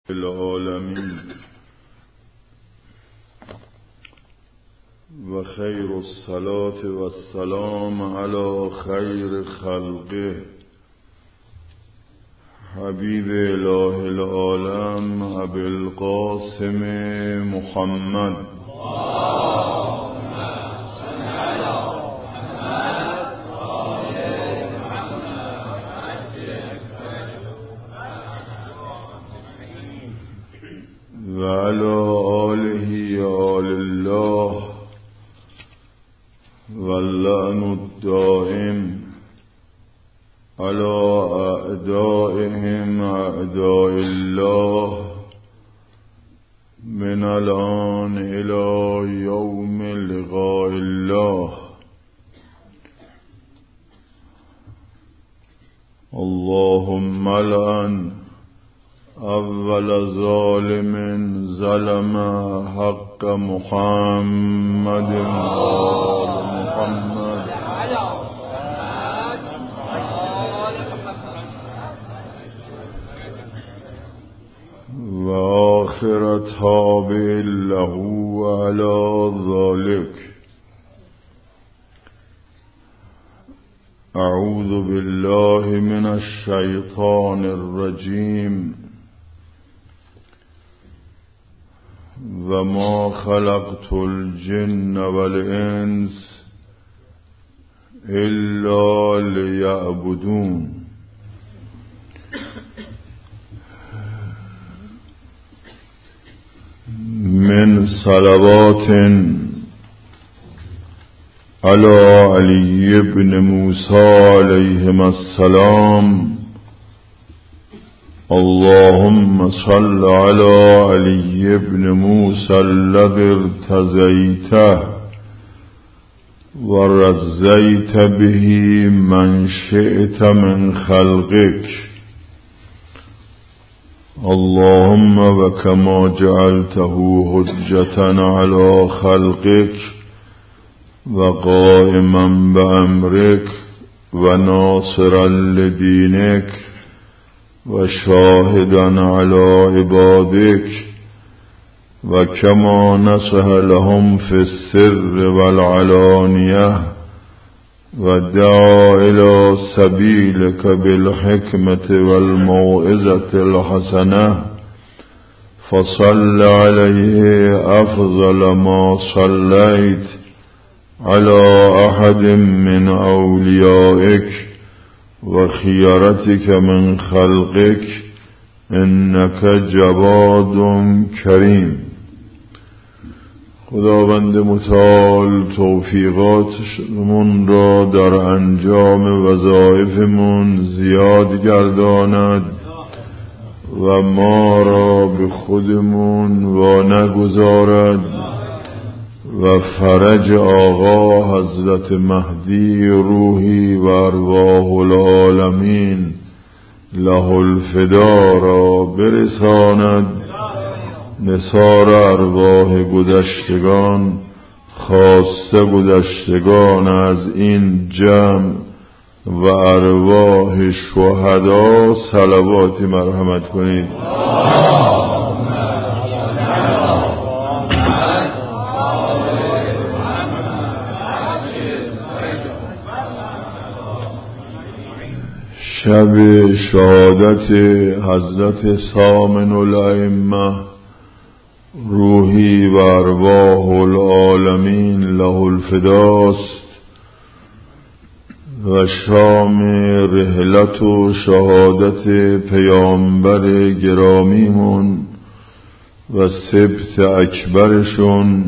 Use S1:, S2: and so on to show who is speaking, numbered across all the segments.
S1: العالمين وخير الصلاة والسلام على خير خلقه حبيب إله العالم أبي القاسم محمد وعلى آله آل الله واللعن الدائم على أعدائهم أعداء الله من الآن إلى يوم لقاء الله. اللهم لعن أول ظالم ظلم حق محمد وآل محمد وآخر تابع له على ذلك. أعوذ بالله من الشيطان الرجيم. وما خلقت الجن والإنس إلا ليعبدون. من صلوات على علي بن موسى عليهما السلام. اللهم صل على علي بن موسى الذي ارتزيته ورزيت به من شئت من خلقك. اللهم وكما جعلته حجة على خلقك وقائما بأمرك وناصرا لدينك وشاهدا على عبادك وكما نصح لهم في السر والعلانية ودعا إلى سبيلك بالحكمة والموعظة الحسنة فصل عليه أفضل ما صليت على أحد من أوليائك وخيرتك من خلقك إنك جواد كريم. خداوند متعال توفیقاتمون را در انجام وظایفمون زیاد گرداند و ما را به خودمون وا نگذارد و فرج آقا حضرت مهدی روحی و ارواح العالمین له الفدا را برساند. نثار ارواح گذشتگان خاصه گذشتگان از این جمع و ارواح شهدا صلواتی مرحمت کنید. شب شهادت حضرت سامن الائمه روحی و ارواح العالمین له الفداست و شام رحلت و شهادت پیامبر گرامیمون و سبت اکبرشون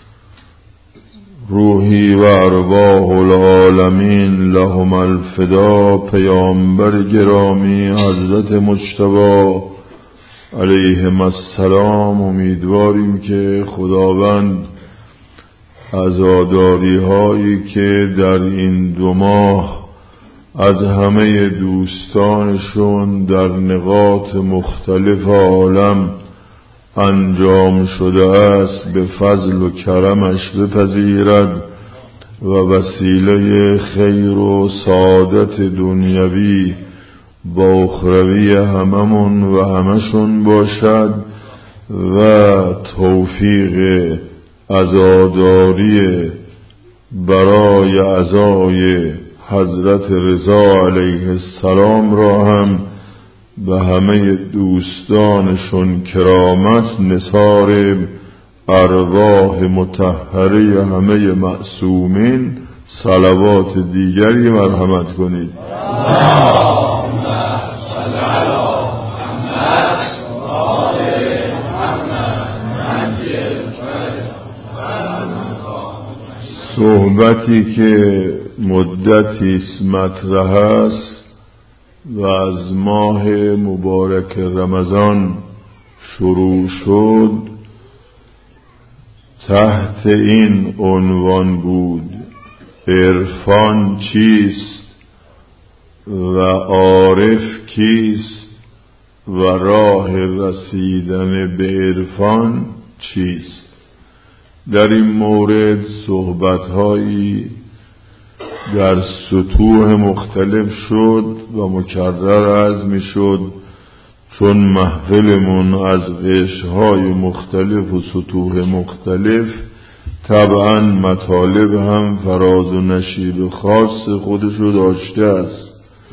S1: روحی و ارواح العالمین لهم الفدا پیامبر گرامی حضرت مجتبی علیهم السلام. امیدواریم که خداوند عزاداری هایی که در این 2 ماه از همه دوستانشون در نقاط مختلف عالم انجام شده است به فضل و کرمش بپذیرد و وسیله خیر و سعادت دنیوی با اخروی هممون و همشون باشد و توفیق عزاداری برای عزای حضرت رضا علیه السلام را هم به همه دوستانشون کرامت نثار ارواح مطهره همه معصومین صلوات دیگری مرحمت کنید. صحبتی که مدتی است مطرح است و از ماه مبارک رمضان شروع شد تحت این عنوان بود: عرفان چیست و عارف کیست و راه رسیدن به عرفان چیست. در این مورد صحبت‌هایی در سطوح مختلف شد و مکرر عرض می‌شد، چون محفلمون از قشرهای مختلف و سطوح مختلف طبعاً مطالب هم فراز و نشیب خاص خودشو داشته است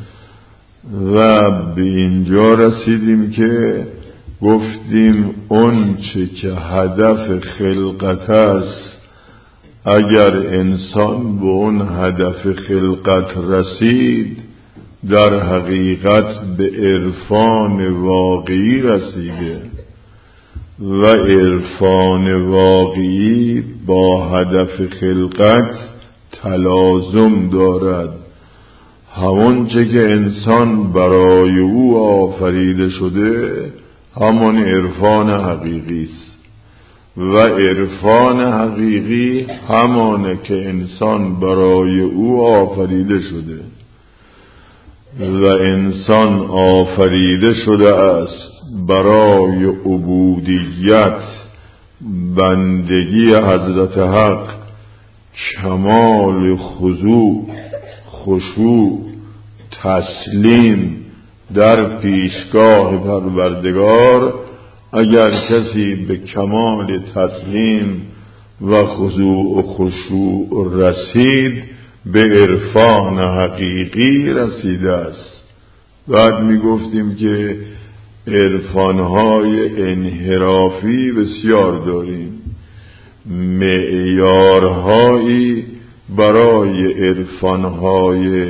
S1: و به اینجا رسیدیم که گفتیم اون چه که هدف خلقت است، اگر انسان به اون هدف خلقت رسید در حقیقت به عرفان واقعی رسیده و عرفان واقعی با هدف خلقت تلازم دارد. همون چه که انسان برای او آفریده شده همان عرفان حقیقی است و عرفان حقیقی همانه که انسان برای او آفریده شده و انسان آفریده شده است برای عبودیت، بندگی حضرت حق، کمال خضوع، خشوع، تسلیم در پیشگاه پروردگار. اگر کسی به کمال تسلیم و خضوع و خشوع رسید به عرفان حقیقی رسیده است. بعد می گفتیم که عرفانهای انحرافی بسیار داریم، معیارهایی برای عرفانهای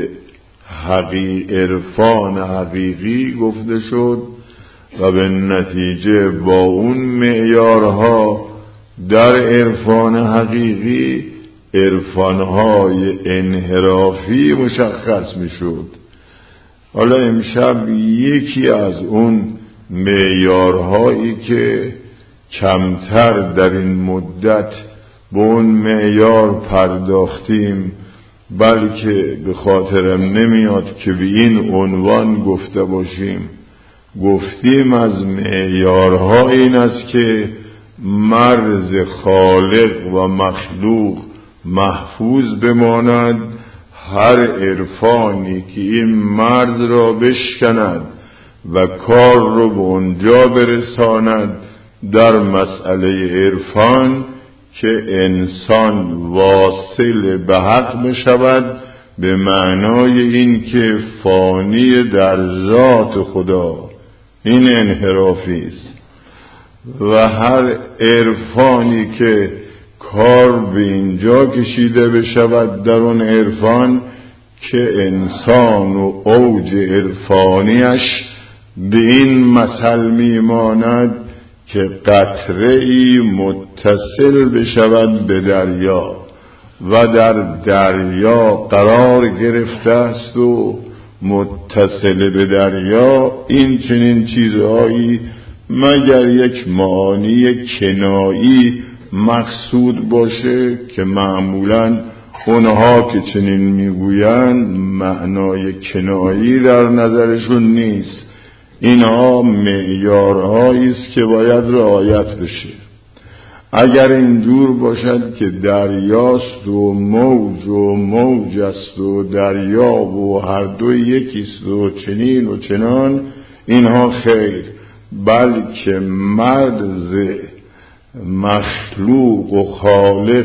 S1: عرفان حقیقی گفته شد و به نتیجه با اون معیارها در عرفان حقیقی عرفانهای انحرافی مشخص می شد. حالا امشب یکی از اون معیارهایی که کمتر در این مدت به اون معیار پرداختیم، بلکه به خاطرم نمیاد که به این عنوان گفته باشیم، گفتیم از معیارها این است که مرز خالق و مخلوق محفوظ بماند. هر عرفانی که این مرز را بشکند و کار رو به اونجا برساند در مسئله عرفان که انسان واصل به حق بشود، به معنای این که فانی در ذات خدا، این انحرافی است. و هر عرفانی که کار به اینجا کشیده بشود در اون عرفان که انسان و اوج عرفانیش به این مثل میماند که قطره‌ای متصل بشود به دریا و در دریا قرار گرفته است و متصل به دریا این چنین چیزهایی مگر یک معانی کنایی مقصود باشه که معمولاً اونها که چنین میگویند معنای کنایی در نظرشون نیست. اینها معیارهایی است که باید رعایت بشه. اگر اینجور باشد که دریاست و موج است و دریا و هر دو یکیست و چنین و چنان، اینها خیر، بلکه مرز مخلوق و خالق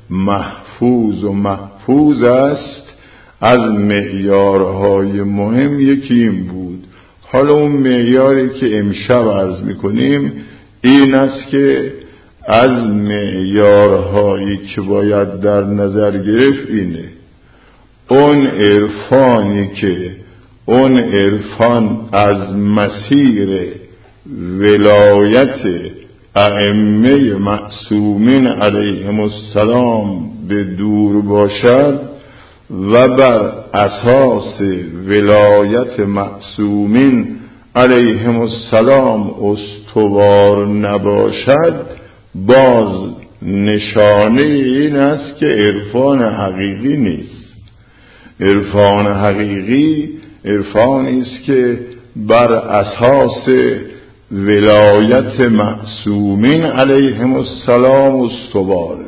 S1: محفوظ است. از معیارهای مهم یکی این بود. حالا اون معیاری که امشب عرض میکنیم این است که از معیارهایی که باید در نظر گرفت اینه: اون عرفانی که اون عرفان از مسیر ولایت ائمه معصومین علیهم السلام به دور باشد و بر اساس ولایت معصومین علیهم السلام استوار نباشد، باز نشانه این است که عرفان حقیقی نیست. عرفان حقیقی عرفانی است که بر اساس ولایت معصومین علیهم السلام استواره.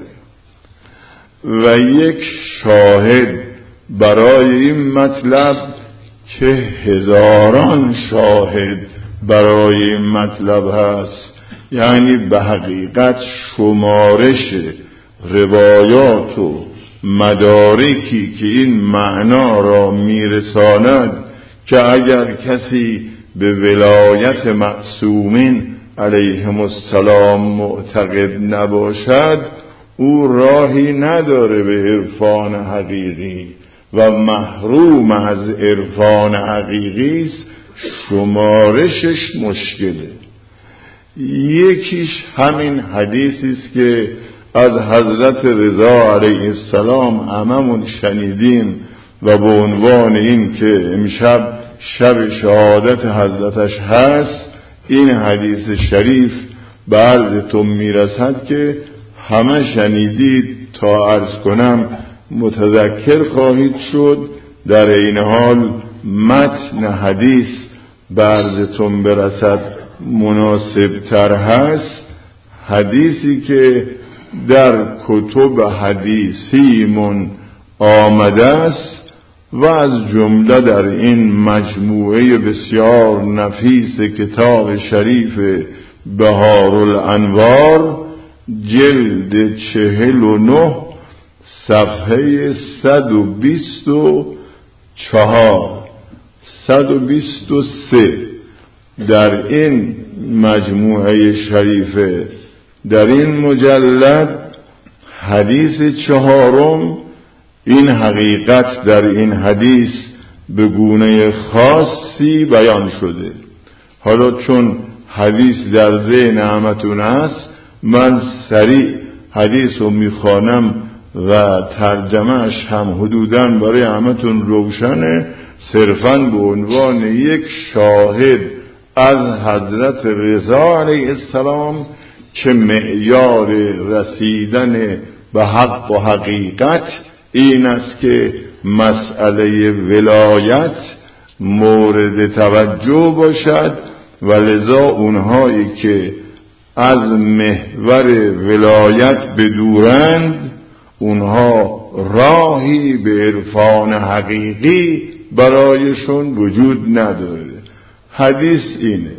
S1: و یک شاهد برای این مطلب که هزاران شاهد برای این مطلب هست، یعنی به حقیقت شمارش روایات و مدارکی که این معنا را میرساند که اگر کسی به ولایت معصومین علیهم السلام معتقد نباشد، او راهی نداره به عرفان حقیقی و محروم از عرفان حقیقی است. شمارشش مشکله. یکیش همین حدیثی است که از حضرت رضا علیه السلام هممون شنیدیم و به عنوان این که امشب شب شهادت حضرتش هست، این حدیث شریف به عرضتون میرسد که همه شنیدید. تا عرض کنم متذکر خواهید شد. در این حال متن حدیث به عرضتون برسد مناسب تر هست. حدیثی که در کتب حدیثیمون آمده است و از جمله در این مجموعه بسیار نفیس کتاب شریف بهارالانوار جلد 49 صفحه 123 در این مجموعه شریفه، در این مجلد حدیث 4 این حقیقت در این حدیث به گونه خاصی بیان شده. حالا چون حدیث در ذهن همتون است، من سریع حدیث رو میخوانم و ترجمهش هم حدوداً برای همتون روشنه، صرفاً به عنوان یک شاهد از حضرت رضا علیه السلام که معیار رسیدن به حق و حقیقت این است که مسئله ولایت مورد توجه باشد و لذا اونهایی که از محور ولایت بدورند اونها راهی به عرفان حقیقی برایشون وجود نداره. حدیث اینه: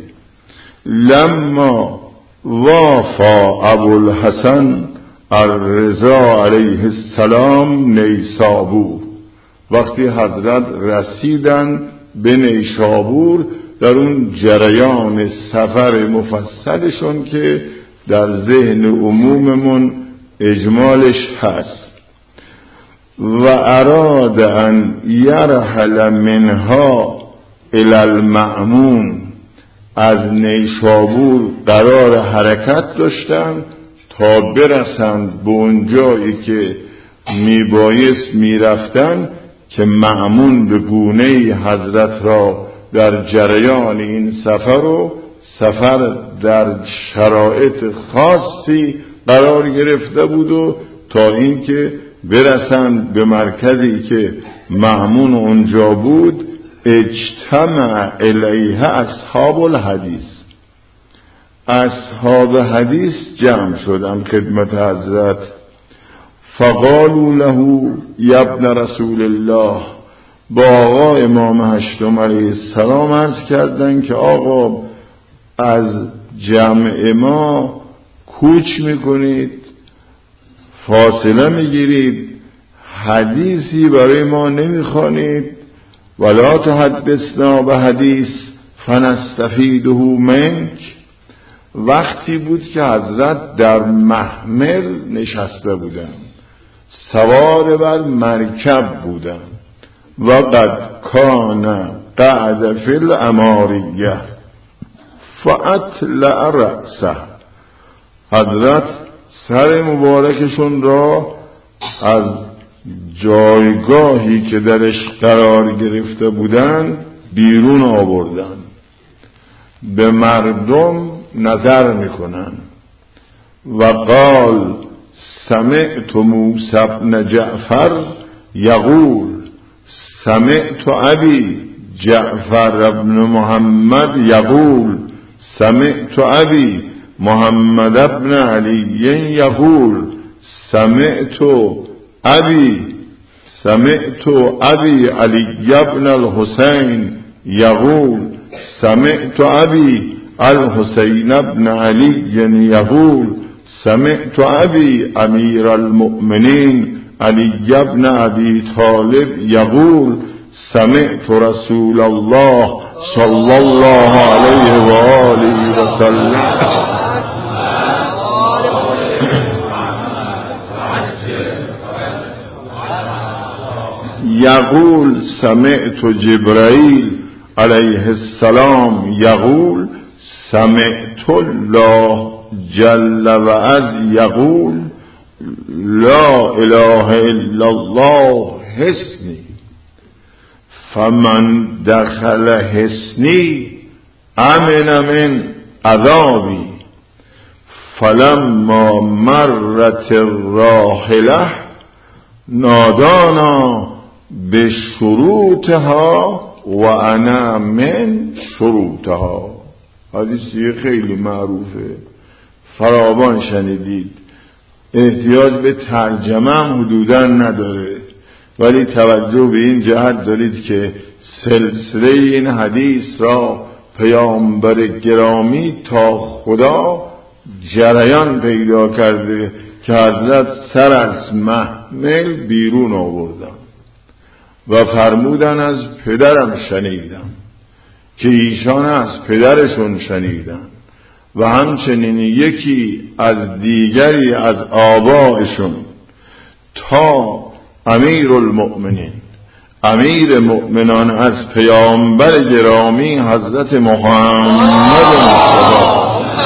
S1: لما وافا ابوالحسن الرضا علیه السلام نیسابور، وقتی حضرت رسیدن به نیشابور در اون جریان سفر مفصلشون که در ذهن عموممون اجمالش هست، و اراد ان یرحل منها الی المأمون، از نیشابور قرار حرکت داشتن تا برسند به اون جایی که میبایست میرفتن که مأمون به گونه حضرت را در جریان این سفر در شرایط خاصی قرار گرفته بود و تا اینکه برسند به مرکزی که مأمون اونجا بود اجتمع الیه اصحاب الحدیث، اصحاب حدیث جمع شدن خدمت حضرت. فقالوا له یا ابن رسول الله، با آقا امام هشتم علیه السلام عرض کردن که آقا از جمع ما کوچ میکنید، فاصله میگیرید، حدیثی برای ما نمیخوانید، ولا تحدثنا به حدیث فنستفیده منک. وقتی بود که حضرت در محمل نشسته بودند، سوار بر مرکب بودند، و قد کان قعد فی الاماریه فاطلع رأسه. حضرت سر مبارکشون را از جایگاهی که درش قرار گرفته بودند بیرون آوردن، به مردم نظر میکنن. و قال سمعت موسی بن جعفر یقول سمعت ابی جعفر بن محمد یقول سمعت ابی محمد بن علی یقول سمعت ابی علی بن الحسین یقول سمعت ابی الحسین بن علی یقول سمعت ابی امیر المؤمنین علی بن ابی طالب یقول سمعت رسول الله صلی الله علیه و آله و سلم یقول سمعت جبرائیل علیه السلام یقول سمعت الله جل و عز یقول لا اله الا الله حصنی فمن دخل حصنی امن من عذابی فلما مرت الراحله نادانا به شروطها و انا من شروطها. حدیثی خیلی معروفه، فراوان شنیدید، احتیاج به ترجمه هم حدوداً نداره، ولی توجه به این جهت دارید که سلسله این حدیث را پیامبر گرامی تا خدا جریان پیدا کرده که حضرت سر از محمل بیرون آوردن و فرمودن از پدرم شنیدم، که ایشان از پدرشون شنیدن و همچنین یکی از دیگری از آبائشون تا امیر المؤمنین امیر مؤمنان از پیامبر گرامی حضرت محمد مصطفی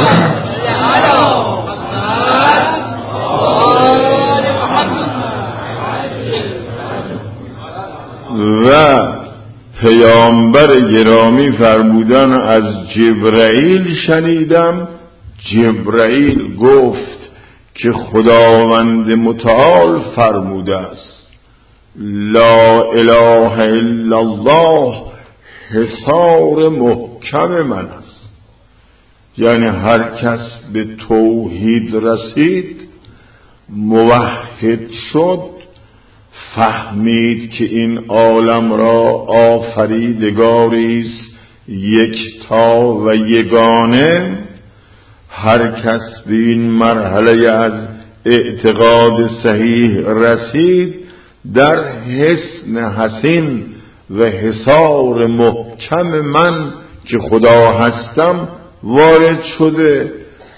S1: و پیامبر گرامی فرمودن از جبرائیل شنیدم. جبرائیل گفت که خداوند متعال فرموده است لا اله الا الله حصار محکم من است. یعنی هر کس به توحید رسید، موحد شد، فهمید که این عالم را آفریدگاری است یکتا و یگانه، هر کس به این مرحله از اعتقاد صحیح رسید، در حصن حصین و حصار محکم من که خدا هستم وارد شده.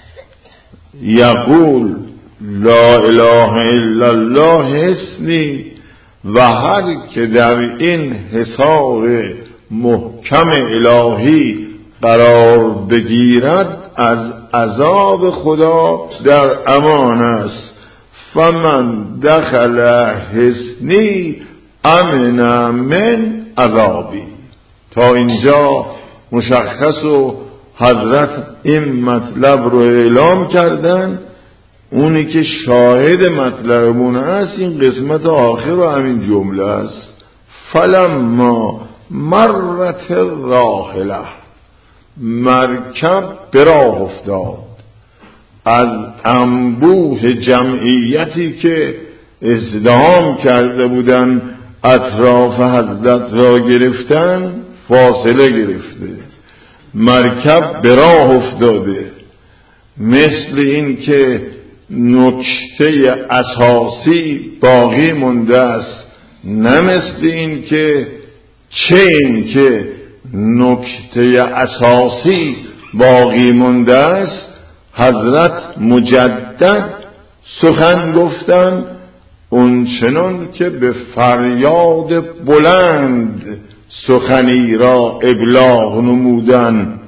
S1: یقول لا اله الا الله حصنی، و هر که در این حصار محکم الهی قرار بگیرد از عذاب خدا در امان است. فمن دخل حصنی امن من عذابی. تا اینجا مشخص و حضرت این مطلب رو اعلام کردن. اونی که شاهد مطلبمون است این قسمت آخر و همین جمله است. فلما مرت راحله، مرکب به راه افتاد. از انبوه جمعیتی که ازدحام کرده بودن اطراف حضرت را گرفتن فاصله گرفته، مرکب به راه افتاده. مثل این که نکته اساسی باقی مونده است، نه مثل این که نکته اساسی باقی مونده است. حضرت مجدد سخن گفتن، اون چنان که به فریاد بلند سخنی را ابلاغ نمودن،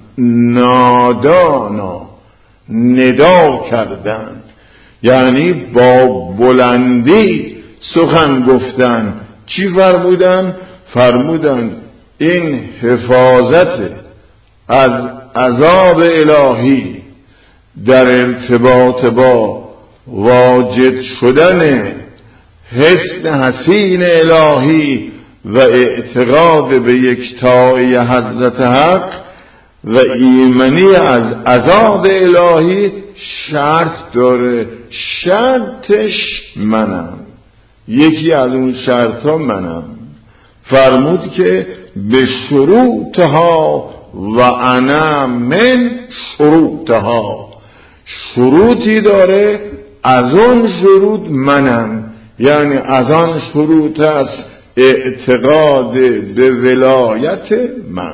S1: نادانا ندا کردن، یعنی با بلندی سخن گفتن. چی فرمودن؟ فرمودن این حفاظت از عذاب الهی در ارتباط با واجد شدن حسن حسین الهی و اعتقاد به یکتایی حضرت حق و ایمنی از عذاب الهی شرط داره. شرطش منم، یکی از اون شرطا منم. فرمود که به شروطها و انا من شروطها، شروطی داره، از اون شروط منم. یعنی از آن شروط است اعتقاد به ولایت من،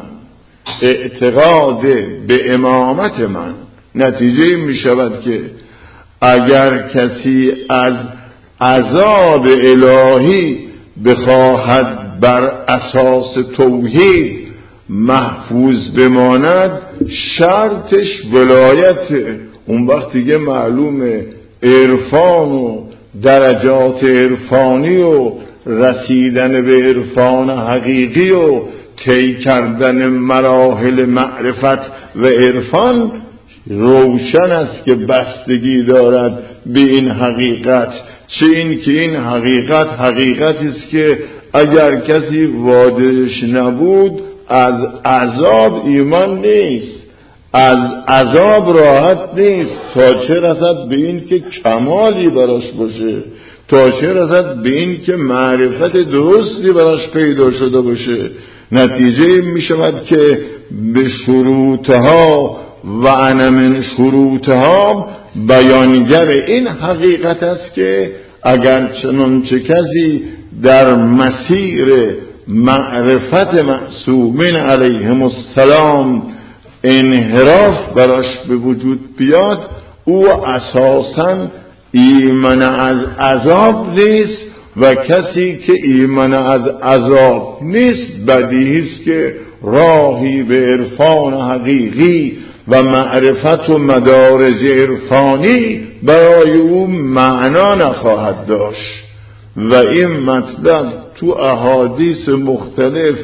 S1: اعتقاد به امامت من. نتیجه می شود که اگر کسی از عذاب الهی بخواهد بر اساس توحید محفوظ بماند، شرطش ولایت. اون وقت دیگه معلومه عرفان و درجات عرفانی و رسیدن به عرفان حقیقی و طی کردن مراحل معرفت و عرفان روشن است که بستگی دارد به این حقیقت. چه این که این حقیقت حقیقتی است که اگر کسی واردش نبود از عذاب ایمان نیست، از عذاب راحت نیست، تا چه رسد به این که کمالی براش باشه، تا چه رسد به این که معرفت درستی براش پیدا شده باشه. نتیجه می شود که به شروطها و انا من شروطها بیانگر این حقیقت است که اگر چنانچه کسی در مسیر معرفت معصومین علیهم السلام انحراف براش به وجود بیاد، او اساساً ایمن از عذاب نیست و کسی که ایمن از عذاب نیست بدیهی است که راهی به عرفان حقیقی و معرفت و مدارج عرفانی برای او معنا نخواهد داشت. و این مطلب تو احادیث مختلف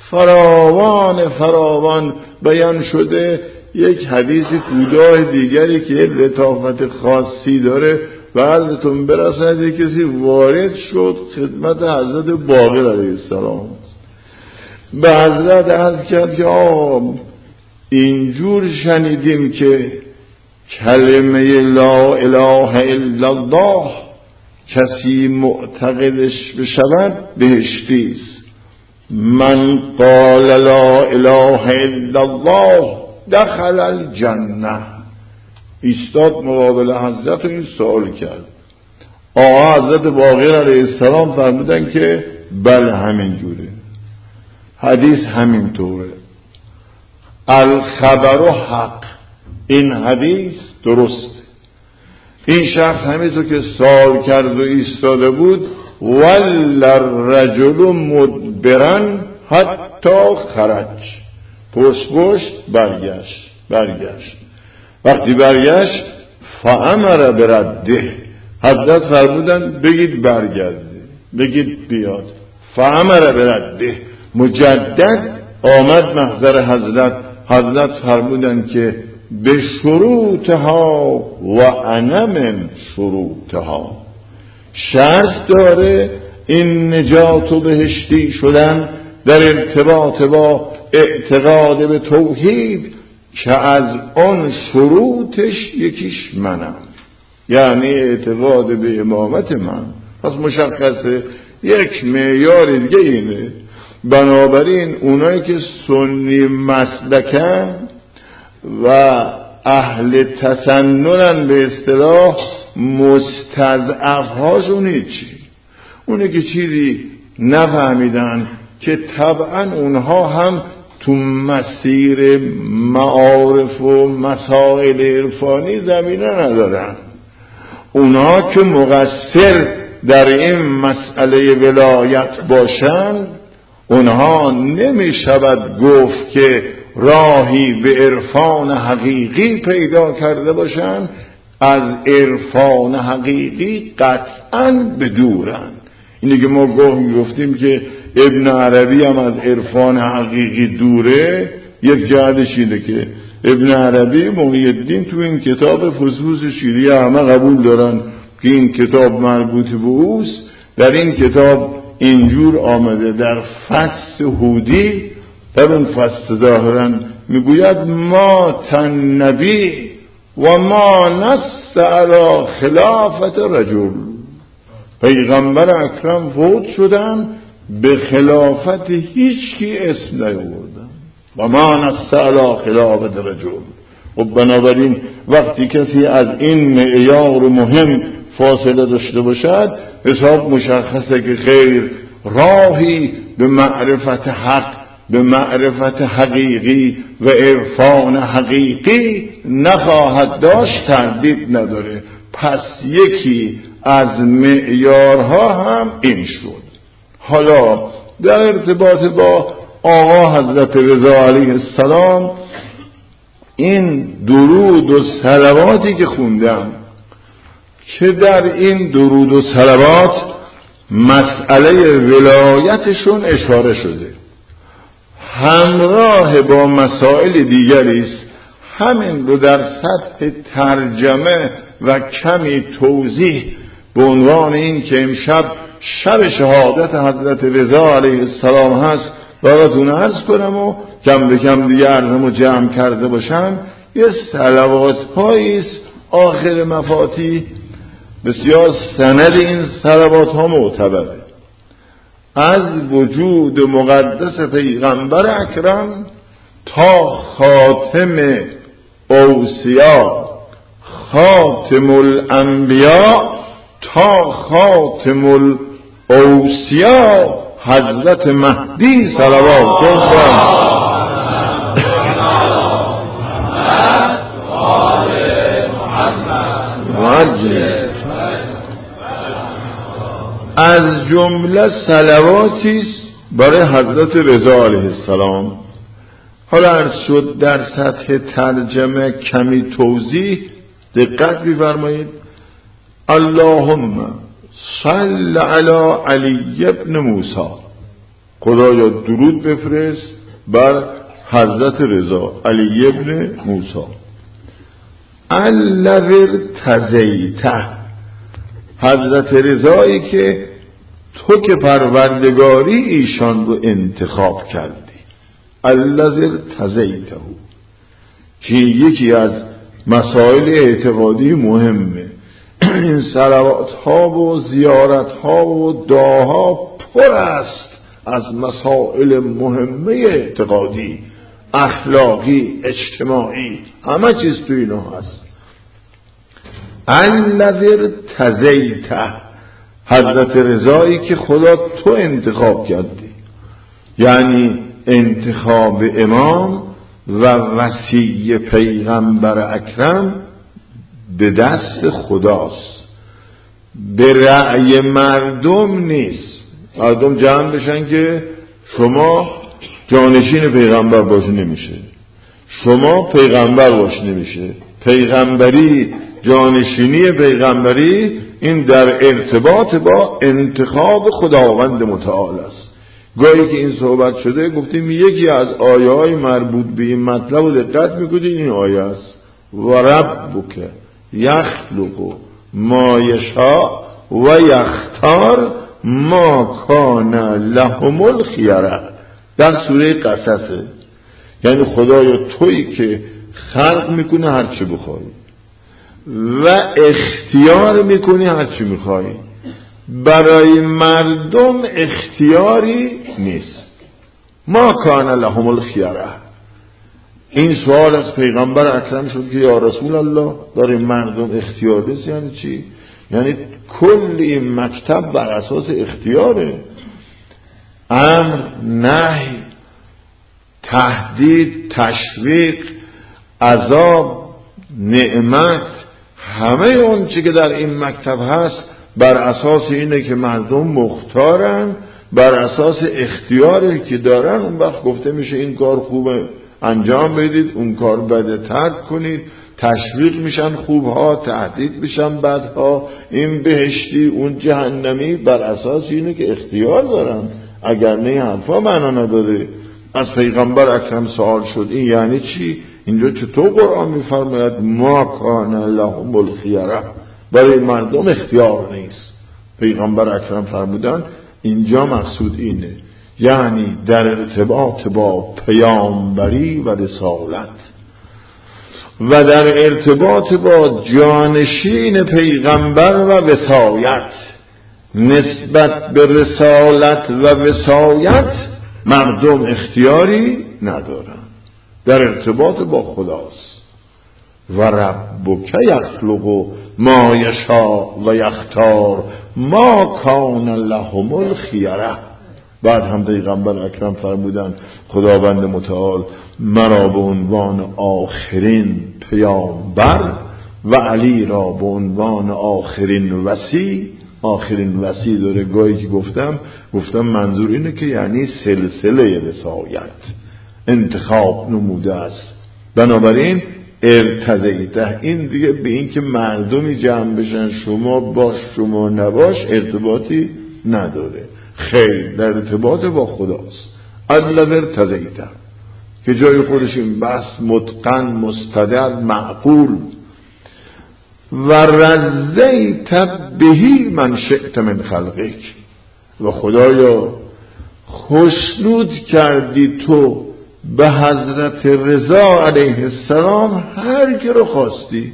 S1: فراوان بیان شده. یک حدیث کوتاه دیگری که لطافت خاصی داره و عرضتون برسد، کسی وارد شد خدمت حضرت باقر علیه السلام، به حضرت عرض کرد که اینجور شنیدیم که کلمه لا اله الا الله کسی معتقدش بشود بهشتی است. من قال لا اله الا الله دخل الجنه. ایستاد مقابل حضرت و این سوال کرد. حضرت باقر علیه السلام فرمودن که بله همین جوره، حدیث همین طوره، الخبر حق، این حدیث درست. این شخص همینطور که سوال کرد و ایستاده بود، ول الرجل مدبرن حتی خرج، پشت برگشت. وقتی برگشت فامر برده، حضرت فرمودن بگید برگرده، بگید بیاد. فامر برده، مجدد آمد محضر حضرت فرمودن که به شروطها و انا من شروطها، شرط داره این نجات و بهشتی شدن در ارتباط با اعتقاد به توحید که از اون شروطش یکیش منم، یعنی اعتقاد به امامت من. پس مشخصه یک معیار دیگه اینه. بنابراین اونایی که سنی مسلکن و اهل تسننن به اصطلاح مستضعف هاشون هیچی، اونه که چیزی نفهمیدن که طبعا اونها هم تو مسیر معارف و مسائل عرفانی زمینه ندارن. اونها که مقصر در این مسئله ولایت باشند، اونها نمی شود گفت که راهی به عرفان حقیقی پیدا کرده باشند، از عرفان حقیقی قطعاً بدورن. اینه که ما گفتیم که ابن عربی هم از عرفان حقیقی دوره. یک جهتش اینه که ابن عربی محی الدین تو این کتاب فصوص شیریه همه قبول دارن که این کتاب مربوط به اوست. در این کتاب اینجور آمده در فصل هودی، در اون فصل ظاهرا میگوید ما تنبی و ما نص علی خلافت رجل. پیغمبر اکرم فوت شدن، به خلافت هیچ کی اسم نیاوردن. و ما نص علی خلافت رجل. و بنابراین وقتی کسی از این معیار مهم فاصله داشته باشد، حساب مشخصه که خیر راهی به معرفت حق، به معرفت حقیقی و عرفان حقیقی نخواهد داشت، تردید نداره. پس یکی از معیارها هم این شد. حالا در ارتباط با آقا حضرت رضا علیه السلام، این درود و صلواتی که خوندم که در این درود و صلوات مسئله ولایتشون اشاره شده، همراه با مسائل دیگری است. همین رو در سطح ترجمه و کمی توضیح به عنوان این که امشب شب شهادت حضرت رضا علیه السلام هست براتون عرض کنم و کم به کم دیگه عرضمو جمع کرده باشم. یه صلوات هاییست آخر مفاتی، بسیار سند این صلوات ها معتبره. از وجود مقدس پیغمبر اکرم تا خاتم اوصیا، خاتم الانبیا تا خاتم الاوصیا حضرت مهدی صلوات الله. از جمله صلواتی است برای حضرت رضا علیه السلام. حالا عرض شد در سطح ترجمه کمی توضیح دقت بفرمایید. اللهم صل علی علی ابن موسی، خدایا درود بفرست بر حضرت رضا علی ابن موسی. الذی ارتضیته، حضرت رضایی که تو که پروردگاری ایشان رو انتخاب کردی. الذی ارتضیته که یکی از مسائل اعتقادی مهمه. این صلوات ها و زیارت ها و دعاها پر است از مسائل مهمه اعتقادی، اخلاقی، اجتماعی، همه چیز تو اینا هست. الذی ارتضیته، حضرت رضایی که خدا تو انتخاب کردی، یعنی انتخاب امام و وصی پیغمبر اکرم به دست خداست، به رأی مردم نیست. مردم جمع بشن که شما جانشین پیغمبر باشی نمیشه، شما پیغمبر باشی نمیشه. پیغمبری، جانشینی پیغمبری، این در ارتباط با انتخاب خداوند متعال است. گاهی که این صحبت شده گفتیم یکی از آیه های مربوط به این مطلب رو دقت میکنید، این آیه است و ربک یخلق ما یشاء و یختار ما کان لهم الخیره، در سوره قصصه. یعنی خدایا تویی که خلق میکنه هر چه بخوای و اختیار میکنی هر چه میخوای. برای مردم اختیاری نیست. ما کان لهم الخیره. این سوال از پیغمبر اکرم شد که یا رسول الله برای مردم اختیار نیست یعنی چی؟ یعنی کل این مکتب بر اساس اختیاره. امر، نهی، تهدید، تشویق، عذاب، نعمت، همه اون چی که در این مکتب هست بر اساس اینه که مردم مختارن، بر اساس اختیاری که دارن. اون وقت گفته میشه این کار خوبه انجام بدید، اون کار بده ترک کنید. تشویق میشن خوبها، تهدید میشن بدها، این بهشتی اون جهنمی، بر اساس اینه که اختیار دارن. اگر نه حرفا معنا نداره. از پیغمبر اکرم سوال شد این یعنی چی؟ اینجا چطور قرآن میفرماید ما کان لهم الخیره، برای مردم اختیار نیست؟ پیغمبر اکرم فرمودن اینجا مقصود اینه، یعنی در ارتباط با پیامبری و رسالت و در ارتباط با جانشین پیغمبر و وصایت، نسبت به رسالت و وصایت مردم اختیاری ندارن، در ارتباط با خداست. و ربک یخلق ما یشاء و یختار ما کان لهم الخیره. بعد هم پیغمبر اکرم فرمودن خداوند متعال مرا به عنوان آخرین پیامبر و علی را به عنوان آخرین وصی. آخرین وصی داره گاهی که گفتم منظور اینه که یعنی سلسله رسالت انتخاب نموده است. بنابراین ارتضیته، این دیگه به این که مردمی جمع بشن شما باش شما نباش ارتباطی نداره. خیر، در ارتباط با خداست. الذی ارتضیته که جای خودش این بحث متقن، مستدل، معقول. و رضیت بهی من شئت من خلقک، و خدایا خوشنود کردی تو به حضرت رضا علیه السلام هر کی رو خواستی.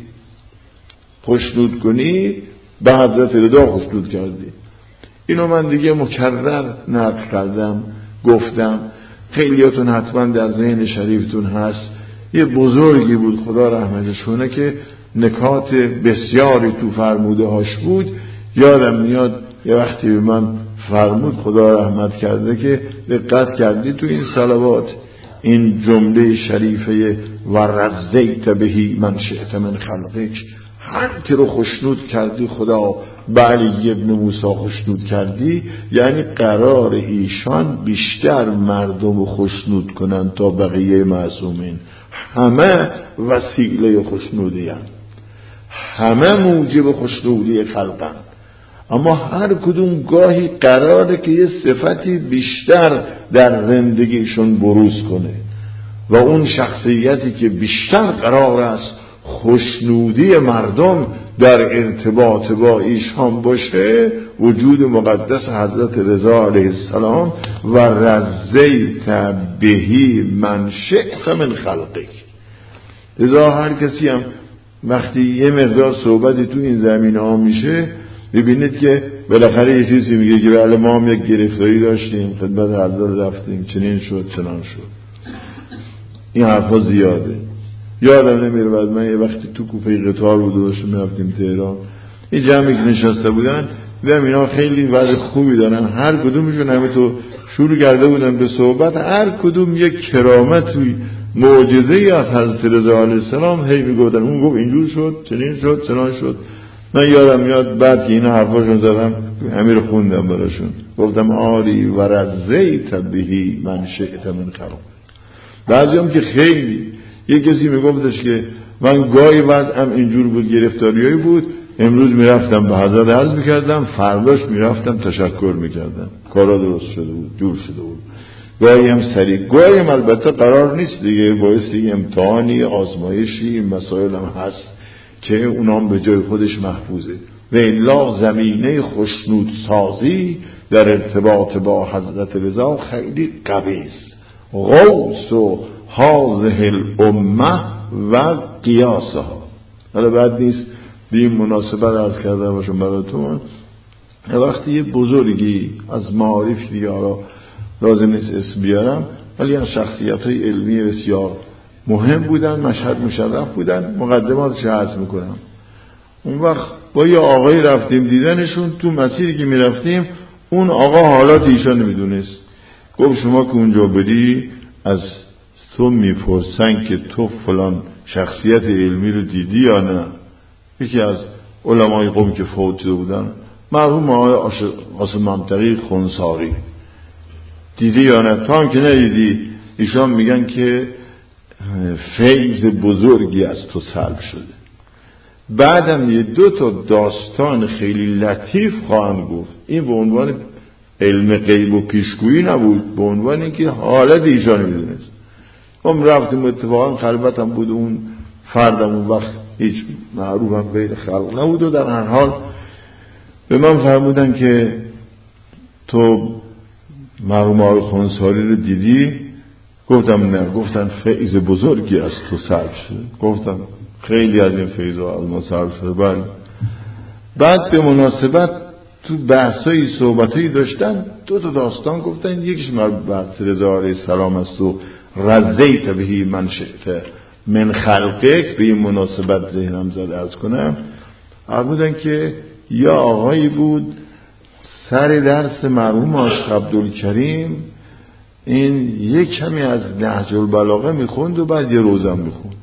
S1: خوشنود کنی به حضرت رضا خوشنود کردی. اینو من دیگه مکرر نقل کردم، گفتم، خیلیاتون حتما در ذهن شریفتون هست. یه بزرگی بود خدا رحمتش کنه که نکات بسیاری تو فرموده هاش بود. یادم میاد یه وقتی به من فرمود خدا رحمت کرده که دقت کردی تو این صلوات این جمله شریفه و رضیت بهی من شئت من خلقک، هر کی رو خوشنود کردی خدا به علی ابن موسی خوشنود کردی، یعنی قرار ایشان بیشتر مردم رو خوشنود کنن تا بقیه معصومین. همه وسیله خوشنودی هن، همه موجب خوشنودی خلقن، اما هر کدوم گاهی قراره که یه صفتی بیشتر در زندگیشون بروز کنه و اون شخصیتی که بیشتر قرار است خوشنودی مردم در ارتباط با ایشان باشه وجود مقدس حضرت رضا علیه السلام و رضیت بهی من شئت من خلقک. لذا هر کسی هم وقتی یه مقدار صحبتی تو این زمینه ها میشه ببینید که بالاخره یه چیزی میگه که بله ما هم یک گرفتاری داشتیم، خدمت حضرت رفتیم، چنین شد چنان شد. این حرفا زیاده. یادم نمیره بعد من یه وقتی تو کوپه قطار بود و داشتیم میرفتیم تهران، این جمعی که نشسته بودن دیدم اینا خیلی وضع خوبی دارن، هر کدومشون همینطور شروع کرده بودن به صحبت، هر کدوم یک کرامتی معجزه‌ای از حضرت رضا علیه السلام هی میگفتن. اون گفت اینجور شد، چنین شد، چنان شد. من یادم میاد بعد که اینا حرفاشون زدم همین رو خوندم براشون، گفتم آری و رضیت بهی من شئت من خلقک. بعضی هم که خیلی یه کسی میگفتش که من گاهی وضعم اینجور بود، گرفتاریایی بود، امروز میرفتم به حضرت عرض میکردم، فرداش میرفتم تشکر میکردم، کارا درست شده بود، جور شده بود. گاهی هم سریع، گاهی هم البته قرار نیست دیگه، بایستی امتحانی آزمایشی مسائل هم هست که اونام به جای خودش محفوظه. و الا زمینه خوشنود سازی در ارتباط با حضرت رضا خیلی قوی است. غوث و هذه الامه و قیاسها. حالا بعد نیست به این مناسبت عرض کرده باشم براتون، وقتی یه بزرگی از معارف دیگه را لازم نیست اسم بیارم، ولی از شخصیت‌های علمی بسیار مهم بودن، مشهد مشرف بودن، مقدماتش عرض میکنم. اون وقت با یه آقایی رفتیم دیدنشون، تو مسیری که میرفتیم اون آقا حالات ایشان نمیدونست، گفت شما که اونجا بدی از تو میپرسن که تو فلان شخصیت علمی رو دیدی یا نه. یکی از علمای قوم که فوت شده بودن، مرحوم آقای قاسم منطقی خنساری، دیدی یا نه؟ تو هم که ندیدی. ایشان میگن که فیض بزرگی از تو سلب شده. بعدم یه 2 تا داستان خیلی لطیف خواهند گفت. این به عنوان علم غیب و پیشگویی نبود، به عنوان اینکه حالت ایشان میدونست. ما رفتیم اتفاقا خلوتم بود، اون فردم اون وقت هیچ معروفم غیر خلق نبود و در هر حال به من فرمودن که تو مرحوم آقای خنساری رو دیدی؟ گفتم نه. گفتن فیض بزرگی از تو سلب شده. گفتم خیلی از این فیضا از ما سلب شده. بله. بعد به مناسبت تو بحثایی صحبتایی داشتن، 2 تا داستان گفتن. یکیش مربوط به رضا علیه السلام است و رضیت بهی من شئت من خلقک. به این مناسبت ذهنم زد عرض کنم. فرمودن که یا آقایی بود سر درس مرحوم عاشق عبدالکریم این یک کمی از نهج البلاغه میخوند و بعد یه روزم میخوند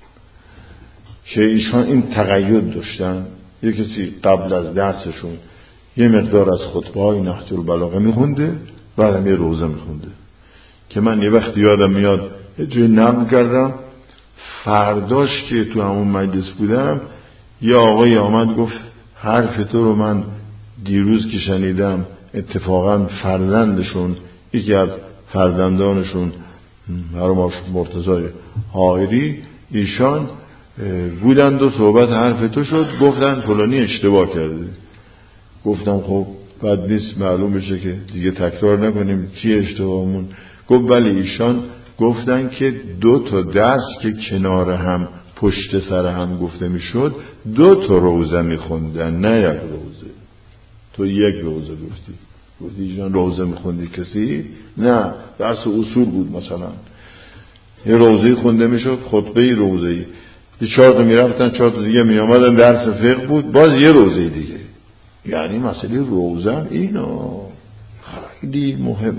S1: که ایشان این تقید داشتن. یه کسی قبل از درسشون یه مقدار از خطبه های نهج البلاغه میخونده، بعدم یه روزه میخونده. که من یه وقت یادم میاد یه جوی نقل کردم، فرداش که تو همون مجلس بودم یه آقای آمد گفت حرف تو رو من دیروز که شنیدم اتفاقا فرزندشون، یکی از فرزندانشون مرحوم مرتضی حائری، ایشان بودند و صحبت حرف تو شد، گفتن فلانی اشتباه کرده. گفتم خب بد نیست معلوم بشه که دیگه تکرار نکنیم چی اشتباهمون. گفت بله ایشان گفتن که 2 تا درس که کنار هم پشت سر هم گفته میشد 2 تا روزه میخوندن، نه 1 روزه. تو 1 روزه گفتی ایشان روزه میخوندی کسی؟ نه، درس اصول بود. مثلا یه روزه خونده میشد، خطبه روزه، 4 تا میرفتن 4 تا دیگه میامدن درس فقه بود، باز یه روزه دیگه. یعنی مسئله روزه اینا خیلی مهمه.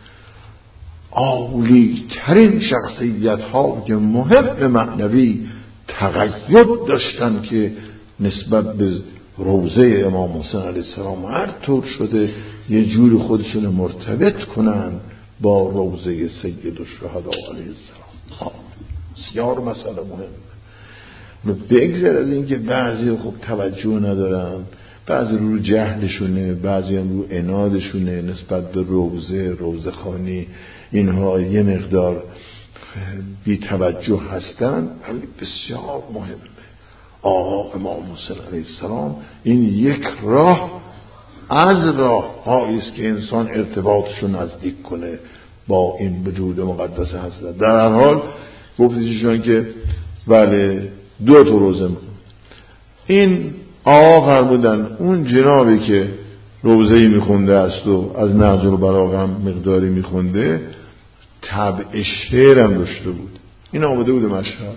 S1: عالی ترین شخصیت ها که مهم معنوی تقید داشتن که نسبت به روزه امام حسین علیه السلام هر طور شده یه جوری خودشون مرتبط کنن با روزه سید الشهدا علیه السلام. بسیار مسئله مهمه. بگذر از این که بعضی خب توجه ندارن، بعضی رو جهلشونه، بعضی هم رو عنادشونه نسبت به روزه خانی، اینها یه مقدار بی توجه هستن، ولی بسیار مهمه. آقا امام حسین علیه السلام این یک راه از راه هایی است که انسان ارتباطشو نزدیک کنه با این وجود مقدس حضرت. در هر حال گفتیشون که بله 2 تا روزه میکنه. این آقا فرمودن اون جنابی که روزه‌ای میخونده است و از نهج البلاغه هم مقداری میخونده، طبع شعر هم داشته بود. این آمده بود